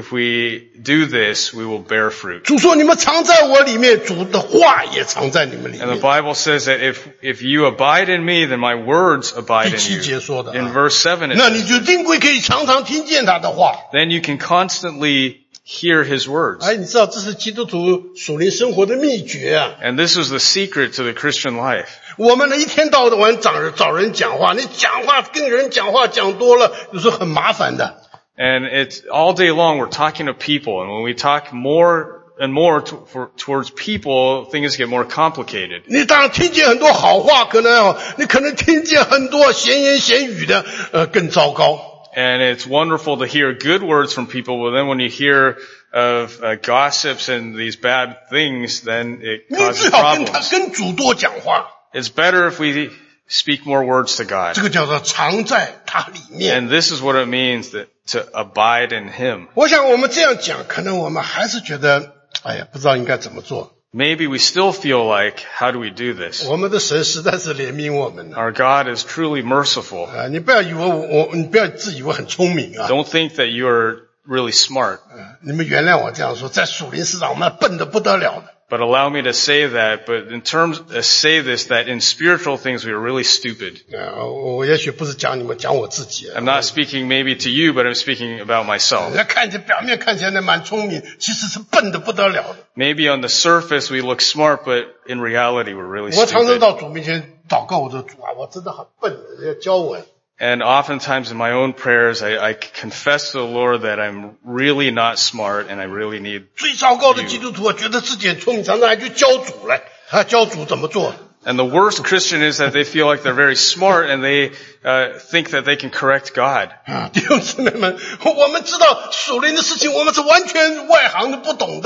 we do this, we will bear fruit. 主说：“你们藏在我里面，主的话也藏在你们里 And the 面。 Bible says that if you abide in me, then my words abide 第 in 七 you. 节说的 In 啊， verse 7, it 那 says, 你就定规可以常常听见他的话。 then you can constantly hear His words. 哎，你知道这是基督徒属灵生活的秘诀啊！ And this is the secret to the Christian life. 我们呢一天到晚找人讲话，你讲话跟人讲话讲多了，有时候很麻烦的。 And it's all day long we're talking to people. And when we talk more and more towards people, things get more complicated. 你当然听见很多好话，你可能听见很多闲言闲语的，更糟糕。 And it's wonderful to hear good words from people, but then when you hear of gossips and these bad things, then it 你最 causes 好跟 problems. 主多讲话， It's better if we speak more words to God. 这个叫做藏在他里面。 And this is what it means to abide in Him. 我想我们这样讲，可能我们还是觉得，哎呀，不知道应该怎么做。 Maybe we still feel like, how do we do this? 我们的神实在是怜悯我们的。 Our God is truly merciful. 你不要以为你不要自以为很聪明啊。 Don't think that you are really smart. 你们原谅我这样说，在属灵市场我们笨得不得了的。 But allow me to say that, but in terms, say this, that in spiritual things we are really stupid. 我也许不是讲你们，讲我自己。 I'm not speaking maybe to you, but I'm speaking about myself. 人家表面看起来蛮聪明，其实是笨得不得了的。 Maybe on the surface we look smart, but in reality we're really 我常常 stupid. 到主面前祷告，我说主啊，我真的很笨，你要教我。 And oftentimes in my own prayers, I confess to the Lord that I'm really not smart and I really need. 最糟糕的基督徒啊，觉得自己很聪明，常常还去教主来，他教主怎么做。 And the worst Christian is that they feel like they're very smart and they think that they can correct God. 弟兄姊妹们，我们知道属灵的事情，我们是完全外行的，不懂的。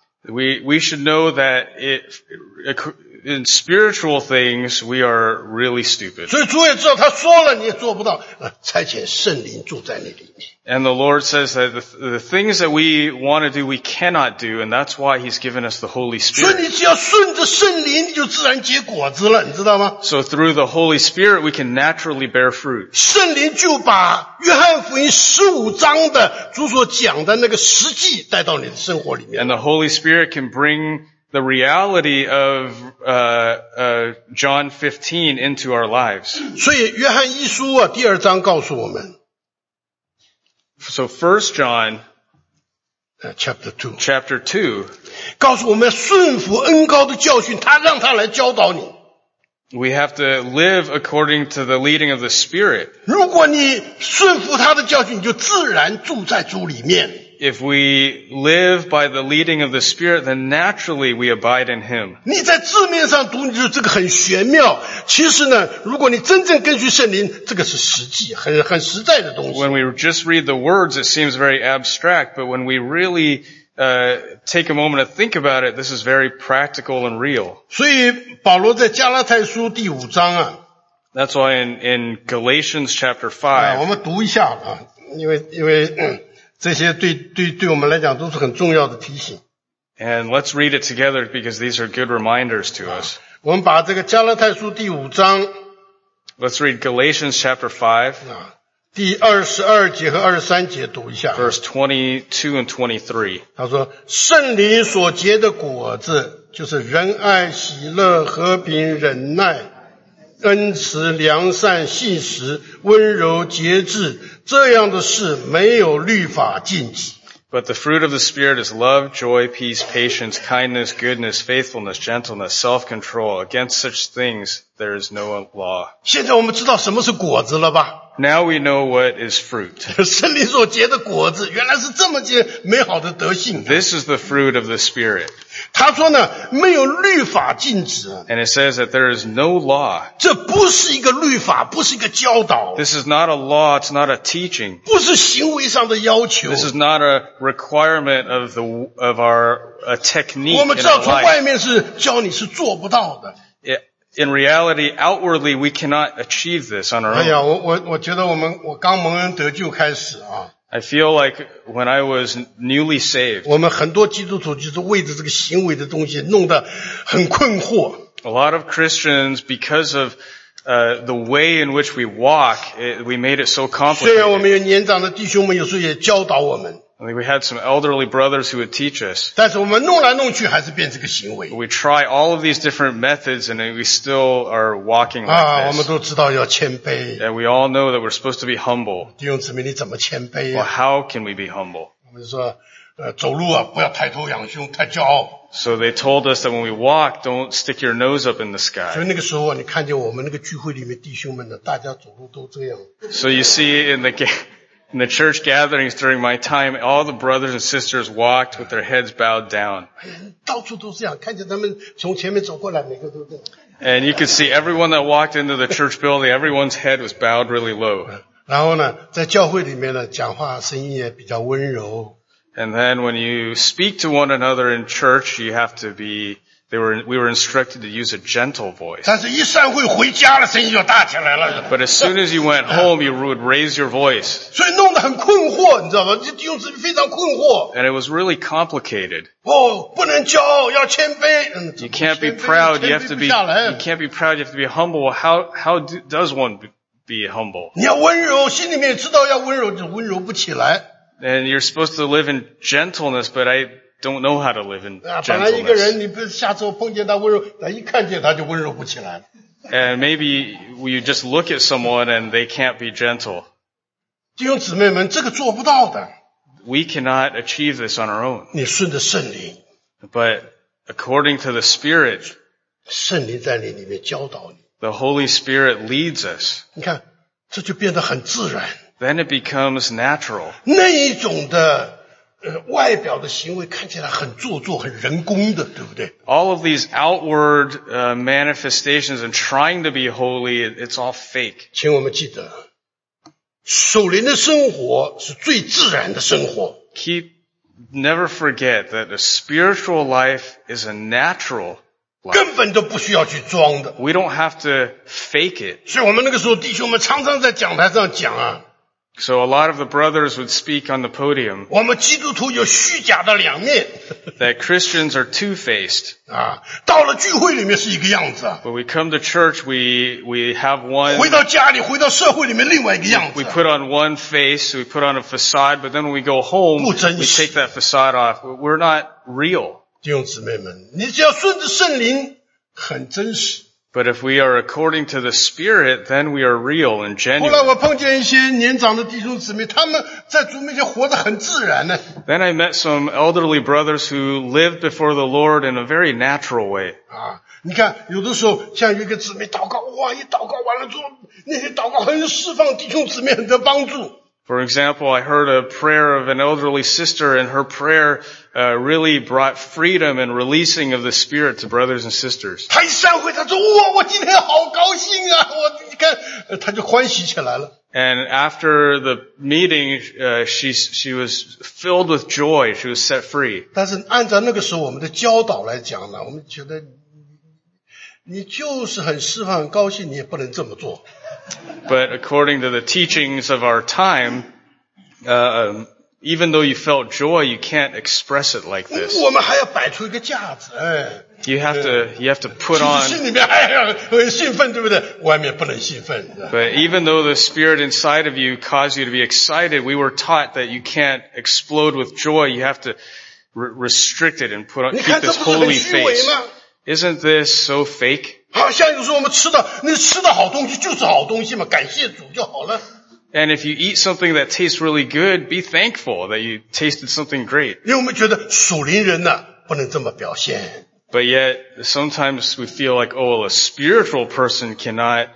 We should know that in spiritual things, we are really stupid. 所以主也知道，他说了你也做不到，差遣圣灵住在你里面。 And the Lord says that the things that we want to do, we cannot do, and that's why He's given us the Holy 所以 Spirit. 你只要顺着圣灵，你就自然结果子了，你知道吗？ So through the Holy Spirit, we can naturally bear fruit. 圣灵就把约翰福音15章的主所讲的那个实际带到你的生活里面 And。the Holy Spirit can bring the reality of John 15 into our lives. 所以约翰一书啊，第2章告诉我们 So 1 John ，chapter 2， chapter 2, 告诉我们顺服恩高的教训，他让他来教导你。 we have to live according to the leading of the Spirit. 如果你顺服他的教训，你就自然住在主里面。 If we live by the leading of the Spirit, then naturally we abide in Him. 你在字面上读，你就这个很玄妙。其实呢，如果你真正根据圣灵，这个是实际，很实在的东西。 When we just read the words, it seems very abstract, but when we really take a moment to think about it, this is very practical and real. 所以保罗在加拉太书第5章啊， That's why in Galatians chapter 5, 我们读一下啊，因为这些对我们来讲都是很重要的提醒。 and let's read it together because these are good reminders to us. 我们把这个加拉太书第5章 Let's read Galatians chapter 5. 第22节和23节读一下。 Verse 22 and 23. 他说圣灵所结的果子就是仁爱、喜乐、和平、忍耐、恩慈、良善、信实、温柔、节制，这样的事没有律法禁止。 But the fruit of the Spirit is love, joy, peace, patience, kindness, goodness, faithfulness, gentleness, self-control. Against such things there is no law. 现在我们知道什么是果子了吧？ Now we know what is fruit. 圣灵所结的果子原来是这么些美好的德性。 This is the fruit of the Spirit. 他说呢，没有律法禁止， And it says that there is no law. 这不是一个律法，不是一个教导， This is not a law, it's not a teaching. 不是行为上的要求。 This is not a requirement of our technique 我们 in 知道 our 从 life. 外面是教你是做不到的。 In reality, outwardly, we cannot achieve this on our 哎 own. 呀，我觉得我刚蒙恩得救开始啊， I feel like when I was newly saved, 我们很多基督徒就是为着这个行为的东西弄得很困惑。 a lot of Christians, because of the way in which we walk, we made it so 虽然我们 complicated. 有年长的弟兄们，有时候也教导我们， I mean, we had some elderly brothers who would teach us. 但是我们弄来弄去还是变这个行为 But we try all of these different methods and we still are walking 啊。我 like 们 this. 都知道要谦卑， And we all know that we're supposed to be humble. 弟兄姊妹，你怎么谦卑 Well, 啊？ how can we be humble? 我们说，走路啊，不要抬头仰胸，太骄傲。 So they told us that when we walk, don't stick your nose up in the 所 sky. 以那个时候啊，你看见我们那个聚会里面弟兄们呢，大家走路都这样。 So you see in the church gatherings during my time, all the brothers and sisters walked with their heads bowed down. 到处都这样，看见他们从前面走过来，每个都这样。 And you could see everyone that walked into the church building, everyone's head was bowed really low. 然后呢，在教会里面呢，讲话声音也比较温柔。 And then when you speak to one another in church, you have to be, we were instructed to use a gentle voice. 但是一散会回家了，声音就大起来了。 But as soon as you went home, you would raise your voice. 所以弄得很困惑，你知道吗？这弟兄姊妹非常困惑。 And it was really complicated. 哦，不能骄傲，要谦卑。 You can't be proud, you have to be, 谦卑不下来。 you can't be proud, you have to be humble. How does one be humble? 你要温柔，心里面知道要温柔，就温柔不起来。 And you're supposed to live in gentleness, but I don't know how to live in 啊，本来一个人 gentleness. 你不是下周碰见他温柔，但一看见他就温柔不起来了。 And maybe you just look at someone and they can't be gentle. 弟兄姊妹们，这个做不到的。 We cannot achieve this on our own. 你顺着圣灵， But according to the Spirit, 圣灵在你里面教导你， the Holy Spirit leads us. 你看这就变得很自然。 Then it becomes natural. 那一种的外表的行为看起来很做作、很人工的，对不对？ All of these outward manifestations and trying to be holy, it's all fake. 请我们记得，属灵的生活是最自然的生活。 Never forget that a spiritual life is a natural life. 根本都不需要去装的。 We don't have to fake it. 所以我们那个时候弟兄们常常在讲台上讲啊， So a lot of the brothers would speak on the podium 我们基督徒有虚假的两面 that Christians are two-faced. 啊，到了聚会里面是一个样子， When we come to church, we have one, 回到家里、回到社会里面另外一个样 we 子。 put on one face, we put on a facade, but then when we go home, 不真实。 we take that facade off. We're not real. 弟兄姊妹们，你只要顺着圣灵，很真实。 But if we are according to the Spirit, then we are real and 后来 genuine. 我碰见一些年长的弟兄姊妹，他们在主面前活得很自然呢。 Then I met some elderly brothers who lived before the Lord in a very natural way. 啊，你看，有的时候像有一个姊妹祷告，哇，一祷告完了之后，那些祷告很释放弟兄姊妹很多帮助。 For example, I heard a prayer of an elderly sister, and her prayer really brought freedom and releasing of the Spirit to brothers and sisters. 他一散会，他说：“哇，我今天好高兴啊！你看，他就欢喜起来了。 And after the meeting, she was filled with joy. She was set free. 但是按照那个时候我们的教导来讲呢，我们觉得你就是很释放、很高兴，你也不能这么做。 But according to the teachings of our time, even though you felt joy, you can't express it like this. 我们还要摆出一个架子， You have to put 其 on, 实心里面还很兴奋，对不对？外面不能兴奋。 but even though the Spirit inside of you caused you to be excited, we were taught that you can't explode with joy. You have to restrict it and 你 keep 看这 this 不是很 holy 虚伪 face. 吗？ Isn't this so fake? 好像有时候我们吃的好东西就是好东西嘛，感谢主就好了。 And if you eat something that tastes really good, be thankful that you tasted something great. 因为我们觉得属灵人呢，不能这么表现。 But yet, sometimes we feel like, oh, well, a spiritual person cannot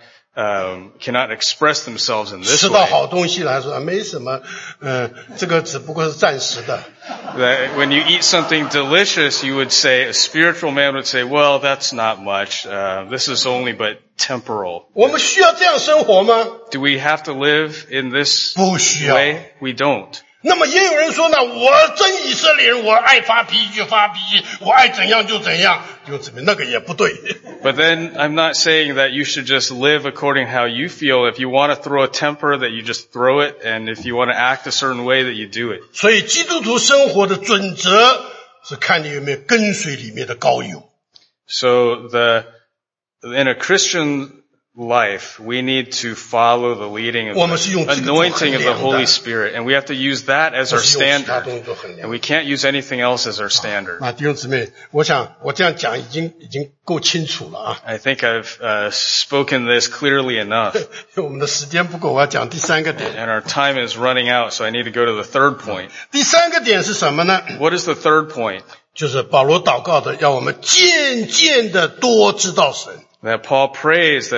express themselves in this 吃到 way. 好东西来说没什么，这个只不过是暂时的。 That when you eat something delicious, you would say, a spiritual man would say, well, that's not much. This is only but temporal. 我们需要这样生活吗？ Do we have to live in this 不需要。 way? We don't. 那么也有人说呢，我真以色列人，我爱发脾气就发脾气，我爱怎样就怎样，就怎么那个也不对。 But then I'm not saying that you should just live according how you feel. If you want to throw a temper, that you just throw it. And if you want to act a certain way, that you do it. 所以基督徒生活的准则是看你有没有跟随里面的膏油。 So in a Christian life, we need to follow the leading of 我们是用 the 这个做衡 anointing of the 量的。 Holy Spirit. And we have to use that as 不 our 是用其他 standard. 东西做衡量 And。we can't use anything else as our standard. 弟兄姊妹，我想我这样讲已经够清楚了啊。 I think I've spoken this clearly enough. 因为我们的时间不够，我要讲第三个点。 And our time is running out, so I need to go to the third point. 第三个点是什么呢？ What is the third point? 就是保罗祷告的，要我们渐渐的多知道神。 That Paul prays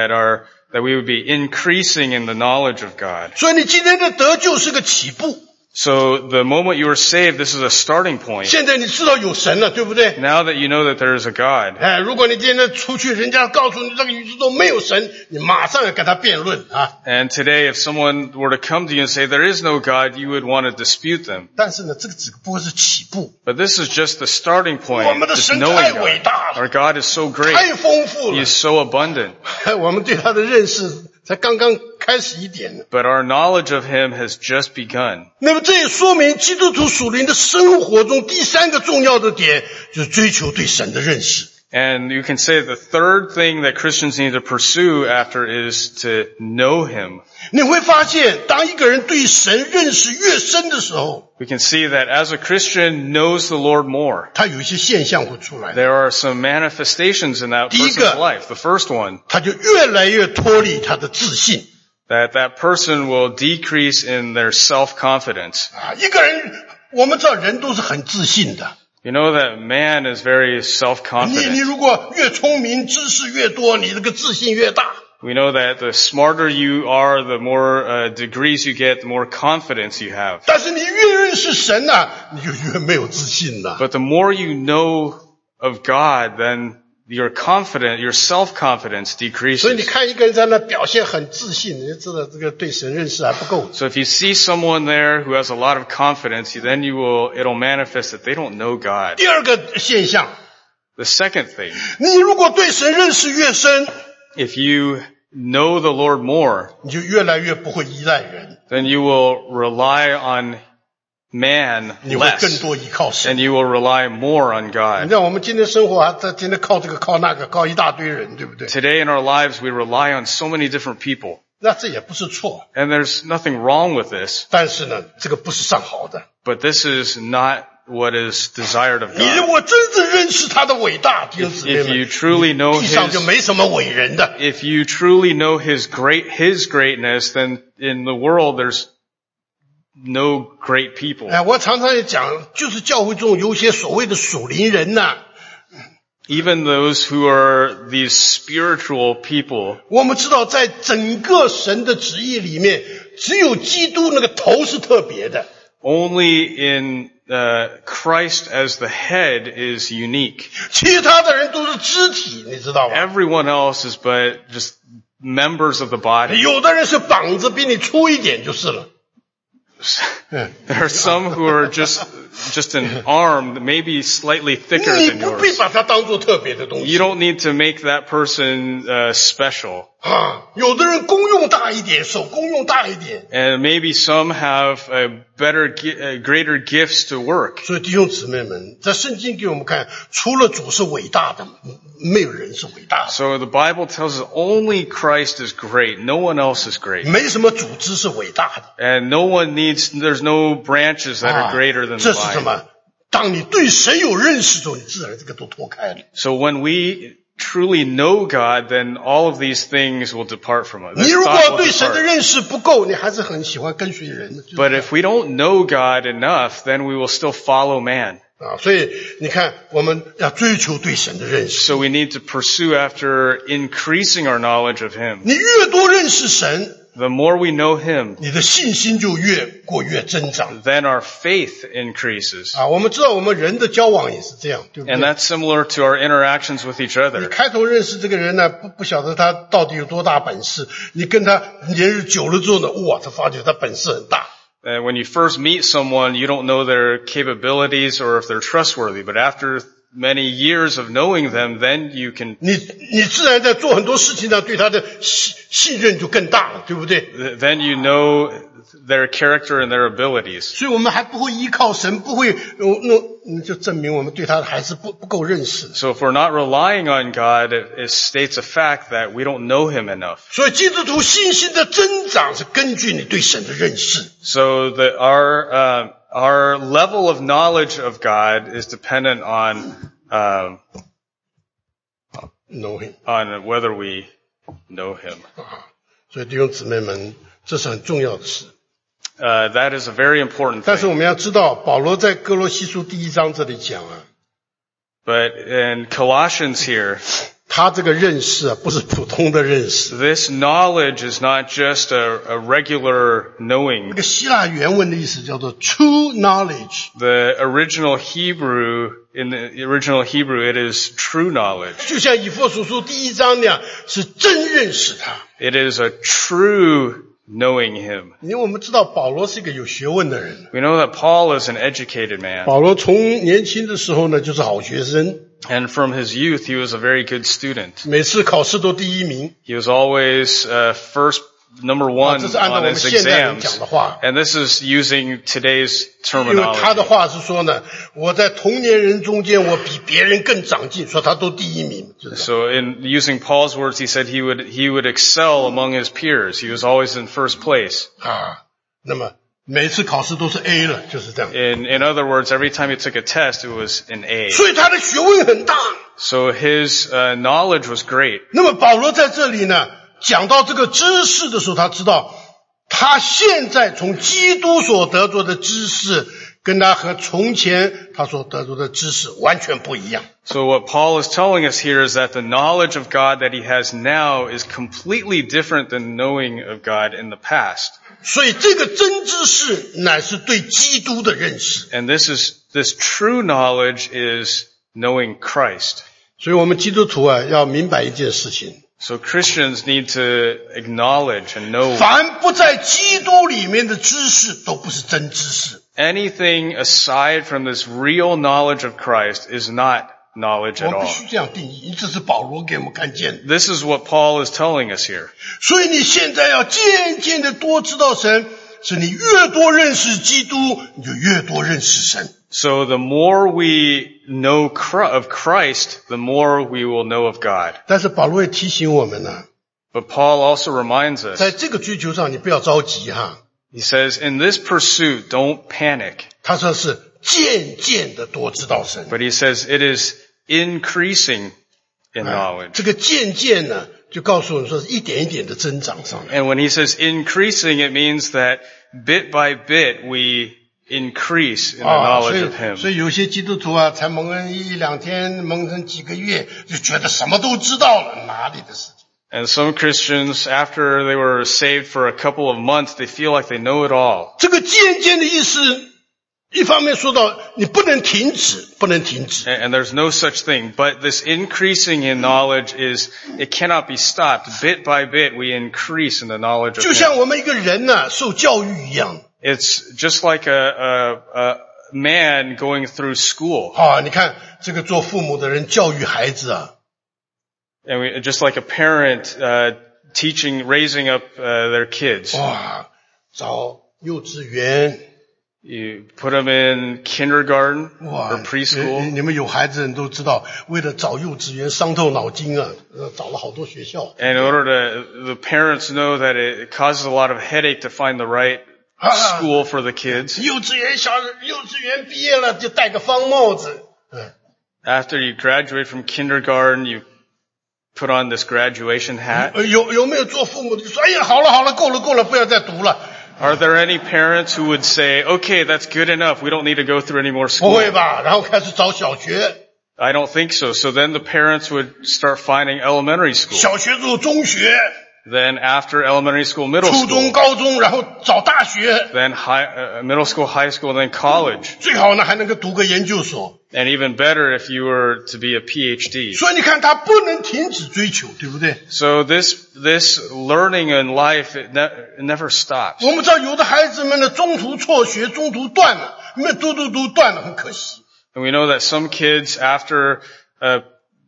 that we would be increasing in the knowledge of God. 所以你今天的得救是个起步。 So the moment you are saved, this is a starting point. 现在你知道有神了，对不对？ Now that you know that there is a God, 如果你今天出去，人家告诉你这个宇宙中没有神，你马上要跟他辩论啊。 and today if someone were to come to you and say there is no God, you would want to dispute them. 但是呢，这个只不过是起步， But this is just the starting 我 point, 们的 just 神 knowing 太伟 God. 大了， Our God is so great. 太丰富 He 了 is，so abundant. 我们对他的认识才刚刚开始一点呢。 But our knowledge of Him has just begun. 那么这也说明基督徒属灵的生活中第三个重要的点，就是追求对神的认识。 And you can say the third thing that Christians need to pursue after is to know Him. 你会发现，当一个人对神认识越深的时候， We can see that as a Christian knows the Lord more. 他有一些现象会出来， There are some manifestations in that 第一个， person's life. The first one, 他就越来越脱离他的自信。 that person will decrease in their self-confidence. 一个人，我们知道人都是很自信的。 You know that man is very 你 self-confident. 如果越聪明，知识越多，你这个自信越大。 We know that the smarter you are, the more degrees you get, the more confidence you have. 但是你越认识神呐，你就越没有自信了。 But the more you know of God, then your self-confidence 所以你 decreases. 看一个人在那表现很自信，你就知道这个对神认识还不够。 So if you see someone there who has a lot of confidence, then it'll manifest that they don't know God. 第二个现象， The second thing, 你如果对神认识越深， if you know the Lord more, 你就越来越不会依赖人， then you will rely on man 你会更 less, 多依靠神。 and you will rely more on 你 God. 看我们今天生活在天天靠这个靠那个靠一大堆人，对不对？ Today in our lives, we rely on so many different people. 那这也不是错， And there's nothing wrong with this, 但是呢，这个不是上好的。 but this is not what is desired of 你如 God. 果真正认识他的伟大，弟兄姊妹 If you 们， truly know 地上就 His, 没什么伟人的。 if you truly know His greatness, then in the world there's no great people. 我常常也讲，就是教会中有些所谓的属灵人呐、 Even those who are these spiritual people, 我们知道，在整个神的旨意里面，只有基督那个头是特别的， only in Christ as the head is unique. 其他的人都是肢体，你知道吗？ Everyone else is but just members of the body. 有的人是膀子比你粗一点就是了。 There are some who are just an arm, maybe slightly thicker 你 than 不必 yours. 把它当作特别的东 You 西。 don't need to make that person special. 有的人功用大一点，手功用大一点。 And maybe some have greater gifts to work. 所以弟兄姊妹们，在圣经给我们看，除了主是伟大的，没有人是伟大的。 So the Bible tells us only Christ is great. No one else is great. 没什么组织是伟大的。 And there's no branches that are greater than 这 the 是什 vine. 么？当你对神有认识之后，你自然这个都脱开了。 So when we truly know God, then all of these things will depart from us. 你 This 如果 thought will 对神的 depart. 认识不够，你还是很喜欢跟随人的。就是 But if we don't know God enough, then we will still follow man. 所以你看，我们要追求对神的认识。 So we need to pursue after increasing our knowledge of Him. 你越多认识神， The more we know Him, 你的信心就越增长。 then our faith increases. 我们知道我们人的交往也是这样，对不 And 对？ that's similar to our interactions with each 你 other. 开头认识这个人呢，不晓得他到底有多大本事。你跟他年日久了之后呢，哇，他发觉他本事很大。 And when you first meet someone, you don't know their capabilities or if they're trustworthy. But after many years of knowing them, then you can 你自然在做很多事情上对他的信任就更大了，对不对？ then you know their character and their abilities. 所以我们还不会依靠神，不会就证明我们对他还是不够认识。 So if we're not relying on God, it states a fact that we don't know Him enough. 所以基督徒信心的增长是根据你对神的认识。 So our level of knowledge of God is dependent on know him。 whether we know Him. 所以弟兄姊妹们，这是很重要的事。 That is a very important 但是 thing. 我们要知道，保罗在哥罗西书第1章这里讲 But in Colossians here, 他这个认识不是普通的认识。 this knowledge is not just a regular 那 knowing. 个希腊原文的意思叫做 true knowledge， The original Hebrew, in the original Hebrew, it is true knowledge. 就像以弗所书第1章那样，是真认识他。 It is a true knowing Him. 因为我们知道保罗是一个有学问的人， We know that Paul is an educated man. 保罗从年轻的时候呢就是好学生， And from his youth, he was a very good student. 每次考试都第1名。 He was always number one 这是按照我 on 们 his 现代人讲 exams. 的话， And this is using today's 因为他的 terminology. 话是说呢，我在同年人中间我比别人更长进，说他都第1名，就是 So in using Paul's words, he said he would excel among his peers. He was always in first place. 那么每次考试都是 A 了，就是这样。 In other words, every time he took a test, it was an A. 所以他的学问很大。 So his knowledge was great. 那么保罗在这里呢，讲到这个知识的时候，他知道他现在从基督所得着的知识，跟他和从前他所得着的知识完全不一样。 So what Paul is telling us here is that the knowledge of God that he has now is completely different than knowing of God in the past. 所以这个真知识乃是对基督的认识。 And this true knowledge is knowing Christ. 所以我们基督徒要明白一件事情， So Christians need to acknowledge and know 凡不在基督里面的知识都不是真知识。 anything aside from this real knowledge of Christ is not knowledge 我 at 们必 all. 须这样定义，这是保罗给我们看见的。 This is what Paul is telling us here. 所以你现在要渐渐的多知道神，是你越多认识基督，你就越多认识神。 So the more we know of Christ, the more we will know of God. 但是保罗也提醒我们呢， But Paul also reminds us, 在这个追求上你不要着急哈。 he says, in this pursuit, don't panic. 他说是渐渐的多知道神。 But he says it is increasing in knowledge. 这个渐渐呢，就告诉我们说是一点一点的增长上来。 And when he says increasing, it means that bit by bit we increase in the knowledge of him. 所以有些基督徒才蒙恩1、2天，蒙恩几个月，就觉得什么都知道了，哪里的事情？ And some Christians, after they were saved for a couple of months, they feel like they know it all. 这个渐渐的意思，一方面说到你不能停止，不能停止。 And there's no such thing. But this increasing in knowledge it cannot be stopped. Bit by bit, we increase in the knowledge of 就 him. 像我们一个人受教育一样。 It's just like a man going through school. 你看这个做父母的人教育孩子 And just like a parent raising up their kids. 哇，找幼稚园。 You put them in kindergarten 哇 or preschool. 你们有孩子人都知道，为了找幼稚园伤透脑筋啊，找了好多学校。 And in order the parents know that it causes a lot of headache to find the right school for the kids. 幼稚园毕业了就戴个方帽子。 After you graduate from kindergarten, you put on this graduation hat. 有没有做父母的说，哎呀，好了，够了，不要再读了。 Are there any parents who would say, okay, that's good enough, we don't need to go through any more 不 school? 会吧？然后开始找小学， I don't think so. So then the parents would start finding elementary school. 小学之后中学， Then after elementary school, middle 初中、 school. 高中，然后找大学， Then middle school, high school, then college. 最好呢还能够读个研究所。 And even better if you were to be a PhD. 所以你看，他不能停止追求，对不对？ So this learning in life, it never stops. 我们知道有的孩子们呢，中途辍学，中途断了，没有读断了，很可惜。 And we know that some kids, after a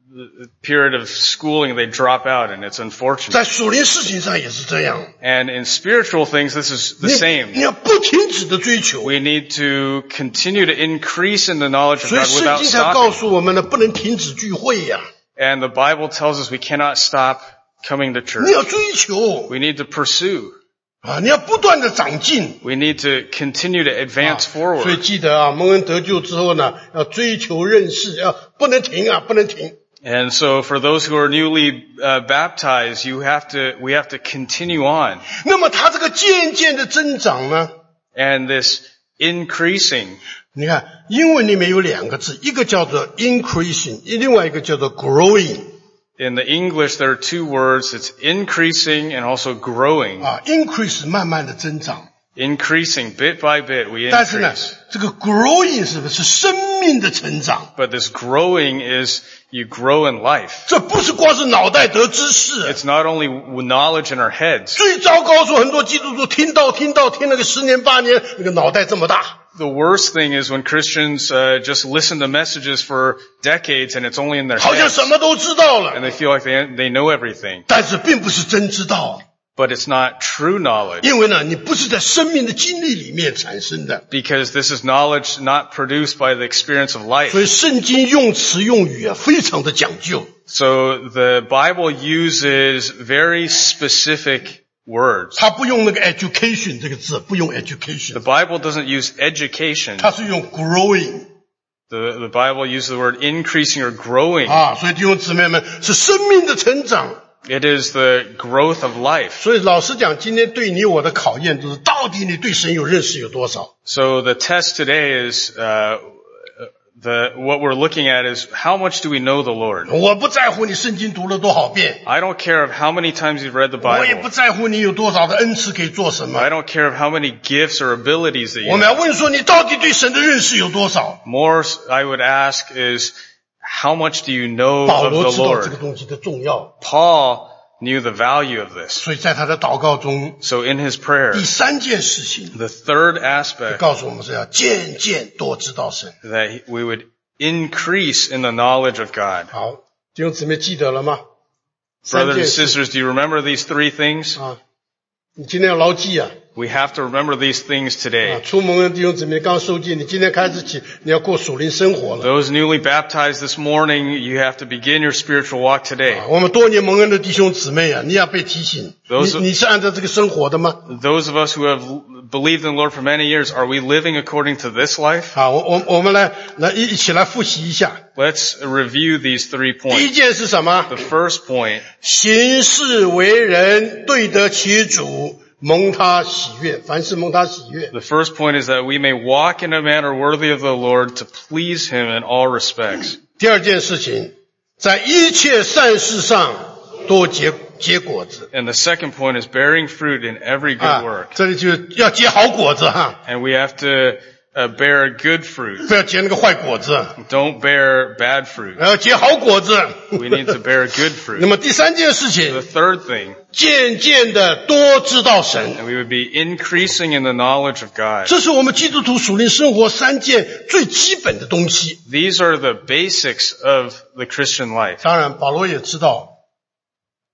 period of schooling, they drop out, and it's unfortunate. 在属灵事情上也是这样， And in spiritual things, this is the 你 same. 要不停止的追求。 We need to continue to increase in the knowledge of 所以 God 圣 without 经才告 stopping. 诉我们呢，不能停止聚会呀、 And the Bible tells us we cannot stop coming to 你 church. 要追求 We need to pursue. 啊，你要不断的长进。 We need to continue to advance 所以 forward. 记得啊，蒙恩得救之后呢，要追求认识，要不能停啊，不能停。 And so for those who are newly baptized, we have to continue on. 那么他这个渐渐的增长呢， And this increasing, 你看英文里面有两个字，一个叫做 increasing， 另外一个叫做 growing。 in the English there are two words, it's increasing and also growing. 啊 ，increase 慢慢的增长， Increasing bit by bit, we 但是呢 increase. 这个 growing 是不是生命的成长？ But this growing is you grow in life. 这不是光是脑袋得知识。 It's not only knowledge in our heads. 最糟糕是很多基督徒听了个10年8年，那个脑袋这么大。 The worst thing is when Christians just listen to messages for decades and it's only in their 好像 heads 什么都知道了， and they feel like they know everything. 但是并不是真知道， But it's not true knowledge 因为呢，你不是在生命的经历里面产生的。 because this is knowledge not produced by the experience of life. 所以圣经用词用语啊，非常的讲究。 So the Bible uses very specific words. 他不用那个 education 这个字，不用 education， The Bible doesn't use education. 他是用 growing The Bible uses the word increasing or growing. 啊。所以弟兄姊妹们，是生命的成长。 It is the growth of life. 所以老实讲，今天对你我的考验就是，到底你对神有认识有多少？ So the test today is what we're looking at is how much do we know the Lord? 我不在乎你圣经读了多少遍， I don't care of how many times you've read the 我也不 Bible. 在乎你有多少的恩赐可以做什么 I。don't care of how many gifts or abilities that 我 you 们要 have. 问说，你到底对神的认识有多少？ More I would ask is how much do you know 保 of 罗 the 知道这个 Lord? 东西的重要， Paul knew the value of this. 所以在他的祷告中， So in his prayer, 第3件事情 the third aspect 告诉我们是要渐渐多知道神。 that we would increase in the knowledge of God. 好，弟兄姊妹记得了吗？ Brothers 3 and 件事 sisters, do you remember these three things? 啊，你今天要牢记啊。 We have to remember these things 啊， today. 出门的弟兄姊妹刚受浸，你今天开始起，你要过属灵生活了。 Those newly baptized this morning, you have to begin your spiritual walk today. 我们多年蒙恩的弟兄姊妹啊，你要被提醒， Those- 你是按照这个生活的吗？ Those of us who have believed in the Lord for many years, are we living according to this life? 好，我们来一起来复习一下。 Let's review these 3 第一 points. 件是什么？ The first point, 行事为人对得起主，蒙他喜悦，凡事蒙他喜悦。 the first point is that we may walk in a manner worthy of the Lord to please Him in all respects. 第二件事情，在一切善事上多结果子 And the second point is bearing fruit in every good 啊 work. 这里就要结好果子哈， And we have to bear good fruit. 不要结那个坏果子， Don't bear bad fruit. 要结好果子。 We need to bear good 那 fruit. 么第三件事 The 情， third thing, 渐渐的多知道神， and we would be increasing in the knowledge of God. 这是我们基督徒属灵生活3件最基本的东西。 These are the basics of the Christian life. 当然，保罗也知道，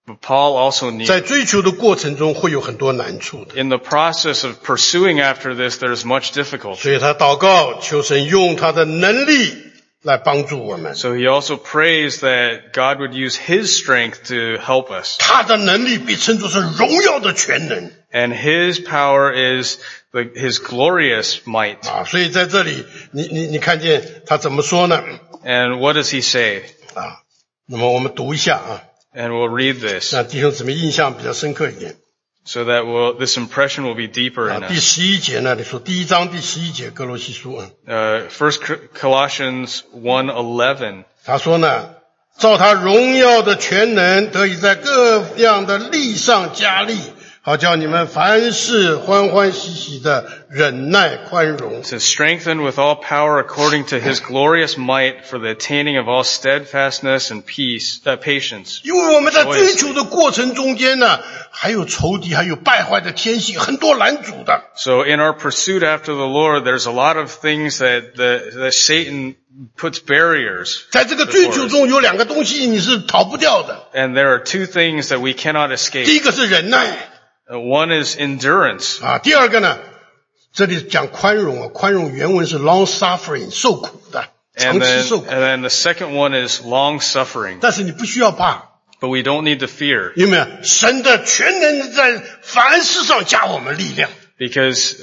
But Paul also knew 在追求的过程中会有很多难处的， in the process of pursuing after this, there's much difficulty. 所以他祷告求神用他的能力来帮助我们。 So he also prays that God would use his strength to help us. 他的能力被称作是荣耀的全能 And his power is his glorious might. 啊！所以在这里，你看见他怎么说呢？ And what does he say? 啊，那么我们读一下啊， And we'll read this 让弟兄姊妹印象比较深刻一点。 so that this impression will be deeper in 第 us. 11节那里说，第1章第11节哥罗西书啊， 1 Colossians 1:11. 他说呢，照他荣耀的全能，得以在各样的力上加力，好叫你们凡事欢欢喜喜的忍耐宽容。 It says, strengthened with all power according to his glorious might for the attaining of all steadfastness and patience. 因为我们在追求的过程中间呢，还有仇敌，还有败坏的天性，很多拦阻的。 So in our pursuit after the Lord, there's a lot of things that Satan puts barriers. 在这个追求中有2个东西你是逃不掉的， And there are two things that we cannot 第 escape. 一个是忍耐 One is endurance. 啊，第二个呢，这里讲宽容啊，宽容原文是 long suffering 受苦的，长 And 期受苦。 then the second one is long suffering. 但是你不需要怕， But we don't need to fear 有没有？神的全能在凡事上加我们力量。 because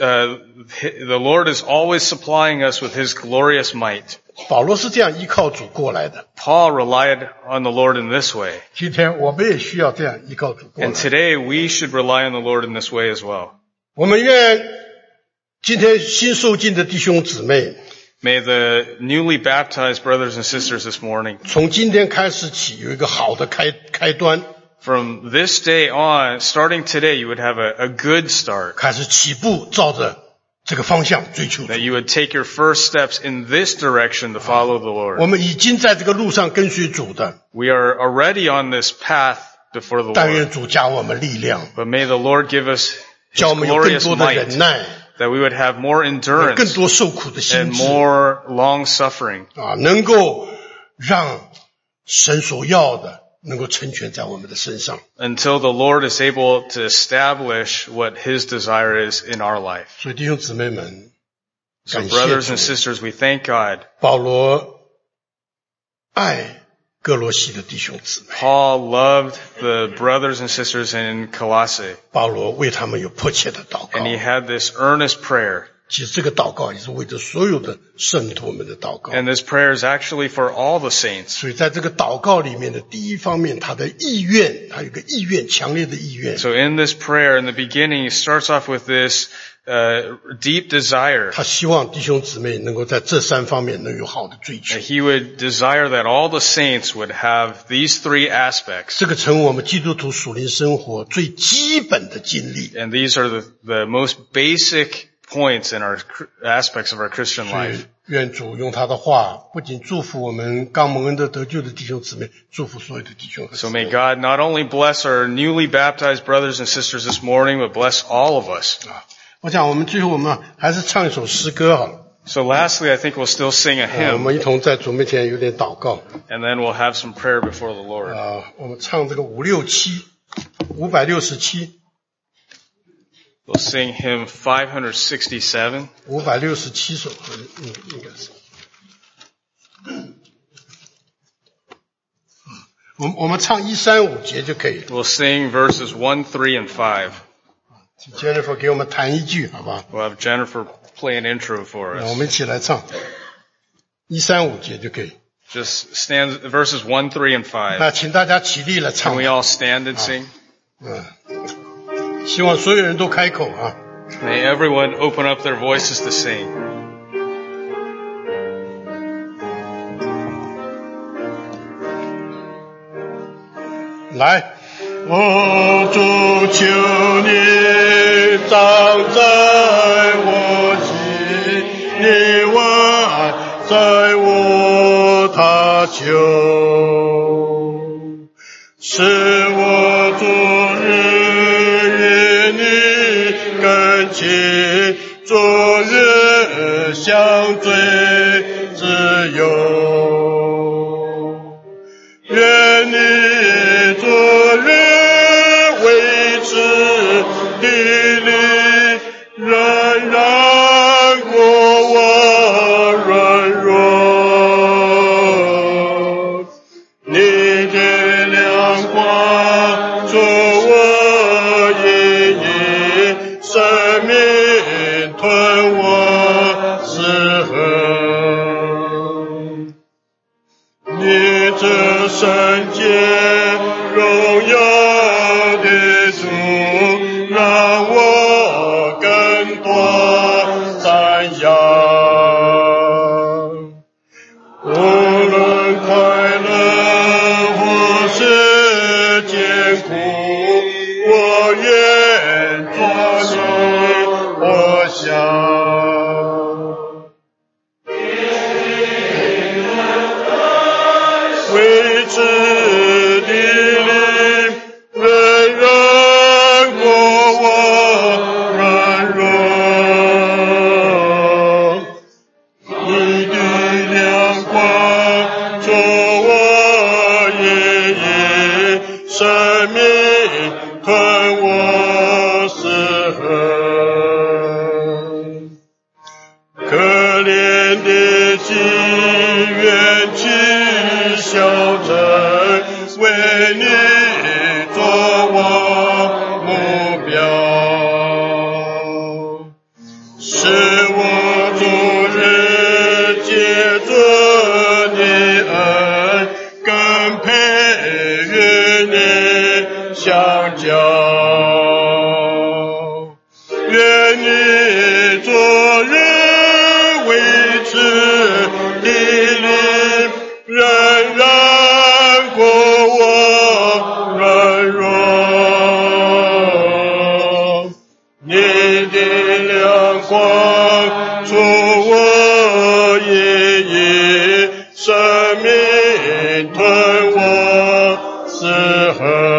the Lord is always supplying us with his glorious might. 保罗是这样依靠主过来的， Paul relied on the Lord in this way. 今天我们也需要这样依靠主过来 And。today we should rely on the Lord in this way as well. 我们愿今天新受浸的弟兄姊妹， May the newly baptized brothers and sisters this morning, 从今天开始起有一个好的开端， from this day on, starting today, you would have a good start. 开始起步，照着这个方向追求主。 That you would take your first steps in this direction to follow the 我 Lord. 们已经在这个路上跟随主的， We are already on this path before the 但愿 Lord. 主加我们力量， But may the Lord give us 叫 his 我们有更 glorious 多的 might, 忍耐， that we would have more 更 endurance 多受苦的心 and 智 more long suffering, 啊，能够让神所要的能够成全在我们的身上。 until the Lord is able to establish what his desire is in our life. 所以弟兄姊妹们， So 感谢 brothers 主 and sisters, we thank God. 保罗爱哥罗西的弟兄姊妹， Paul loved the brothers and sisters in Colossae, 保罗为他们有迫切的祷告 and。he had this earnest prayer. 其实这个祷告也是为着所有的圣徒们的祷告。 And this prayer is actually for all the saints. 所以在这个祷告里面的第一方面，他的意愿，他有个意愿，强烈的意愿。 So in this prayer, in the beginning, he starts off with this deep desire. 他希望弟兄姊妹能够在这3方面能有好的追求 That。he would desire that all the saints would have these three aspects. 这个成为我们基督徒属灵生活最基本的经历。 And these are the most basic points in our aspects of our Christian 所以 life. 愿主用他的话，不仅祝福我们刚蒙恩得救的弟兄姊妹，祝福所有的弟兄和姊 So 妹。 may God not only bless our newly baptized brothers and sisters this morning, but bless all of us. 我想我们最后我们还是唱一首诗歌好了。 So lastly, I think we'll still sing a 我 hymn, 们一同在主面前有点祷告。 and then we'll have some prayer before the Lord. 我们唱这个567， 567， We'll sing hymn 567. 567首，应该是。我们唱135节就可以了。 We'll sing verses 1, 3, and 5. Jennifer 给我们弹一句，好吧？ We'll have Jennifer play an intro for 那我 us. 们一起来唱135节就可以。 Just stand verses 1, 3, and 5. 那请大家起立来唱 Can。we all stand and sing? 希望所有人都开口啊！ May everyone open up their voices to sing. 来，我主求你长在我心，你我爱在我他求，使我主日与你更亲，昨日相对自由。愿你昨日地里，仍然过我软弱。你的亮光助我引引，生命吞我死痕。你这圣洁荣耀的主，让我更多赞扬。无论快乐或是艰苦，我愿做你我想。未知的灵仍然过我软弱，你的亮光助我引引，生命吞我死痕。可怜的心远去消沉，为你做我目标，使我终日借着你恩，更配与你相交。愿你昨日维持的灵仍然过我软弱，你的亮光助我引引，生命吞我死痕。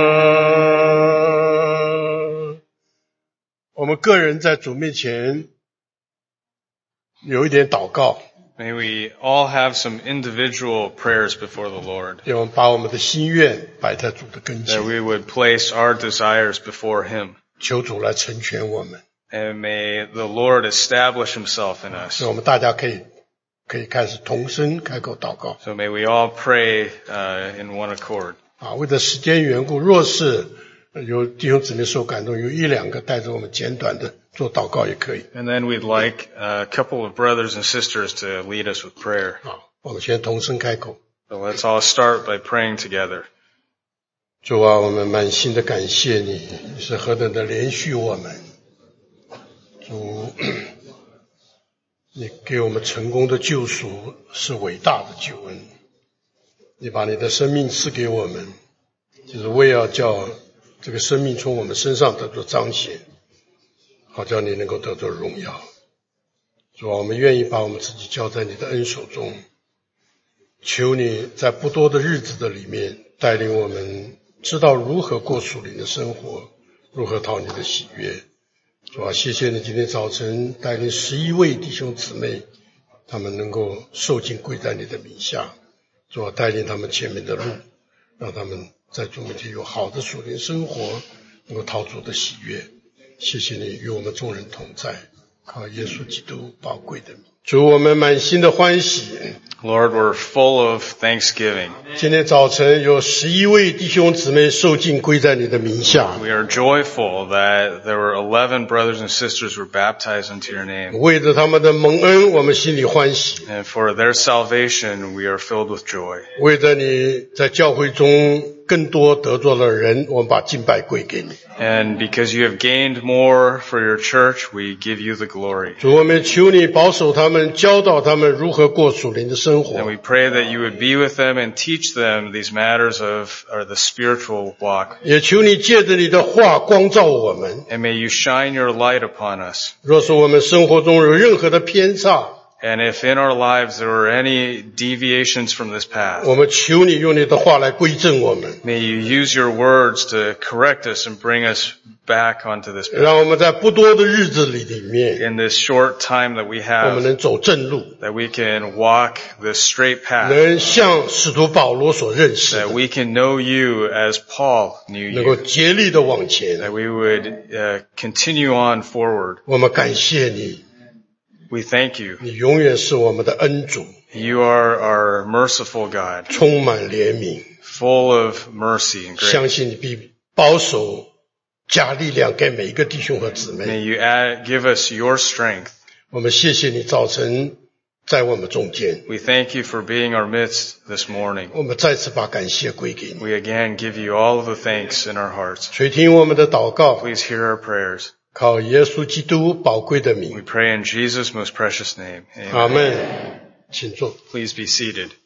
我们个人在主面前有一点祷告， May we all have some individual prayers before the Lord, 让我们把我们的心愿摆在主的跟 that 前， we would place our desires before Him, 求主来成全我们， and may the Lord establish Himself in us. 所以我们大家可以开始同声开口祷告 So may we all pray in one accord. 啊！为了时间缘故，若是有弟兄姊妹受感动，有一两个带着我们简短的做祷告也可以 And then we'd like a couple of brothers and sisters to lead us with prayer. 啊！我们先同声开口。 So let's all start by praying together. 主啊，我们满心的感谢你，你是何等的怜恤我们。主，你给我们成功的救赎是伟大的救恩。你把你的生命赐给我们，就是为要叫这个生命从我们身上得到彰显，好叫你能够得到荣耀。主啊，我们愿意把我们自己交在你的恩手中，求你在不多的日子的里面带领我们知道如何过属灵的生活，如何讨你的喜悦。主啊，谢谢你今天早晨带领11位弟兄姊妹，他们能够受尽归在你的名下。主啊，带领他们前面的路，让他们在主面前有好的属灵生活，能够讨主的喜悦。谢谢你与我们众人同在，靠耶稣基督宝贵的名。主，我们满心的欢喜。 Lord, we're full of thanksgiving. 今天早晨有11位弟兄姊妹受尽归在你的名下， We are joyful that there were 11 brothers and sisters who were baptized into your name. 为着他们的蒙恩，我们心里欢喜； And for their salvation, we are filled with joy. 为着你在教会中更多得着的人，我们把敬拜归给你。 And because you have gained more for your church, we give you the glory. 主，我们求你保守他们，教导他们如何过属灵的生 And 活， we pray that you would be with them and teach them these matters of the spiritual walk. 也求你借着你的话光照我们。 And may you shine your light upon us. 若是我们生活中有任何的偏差， And if in our lives there were any deviations from this path, 我们求你用你的话来规正我们， may you use your words to correct us and bring us back onto this path. 让我们在不多的日子里面， In this short time that we 我们 have, 能走正路， that we can walk this straight path, 能像使徒保罗所认识 that 的， we can know you as Paul knew 能够 you, 竭力的往前。 that we would continue on forward. 我们感谢你， We thank you. 你永远是我们的恩主， You are our merciful God, 充满怜悯， full of mercy and 相 grace. 信你必保守加力量给每一个弟兄和姊妹。 May you give us your strength. 我们谢谢你早晨在我们中间， We thank you for being our midst this morning. 我们再次把感谢归给你。 We again give you all of the thanks in our hearts. 垂听我们的祷告， Please hear our prayers. 靠耶稣基督宝贵的 We 名， pray in Jesus' most precious name. 阿 Amen. 门。请坐。 Please be seated.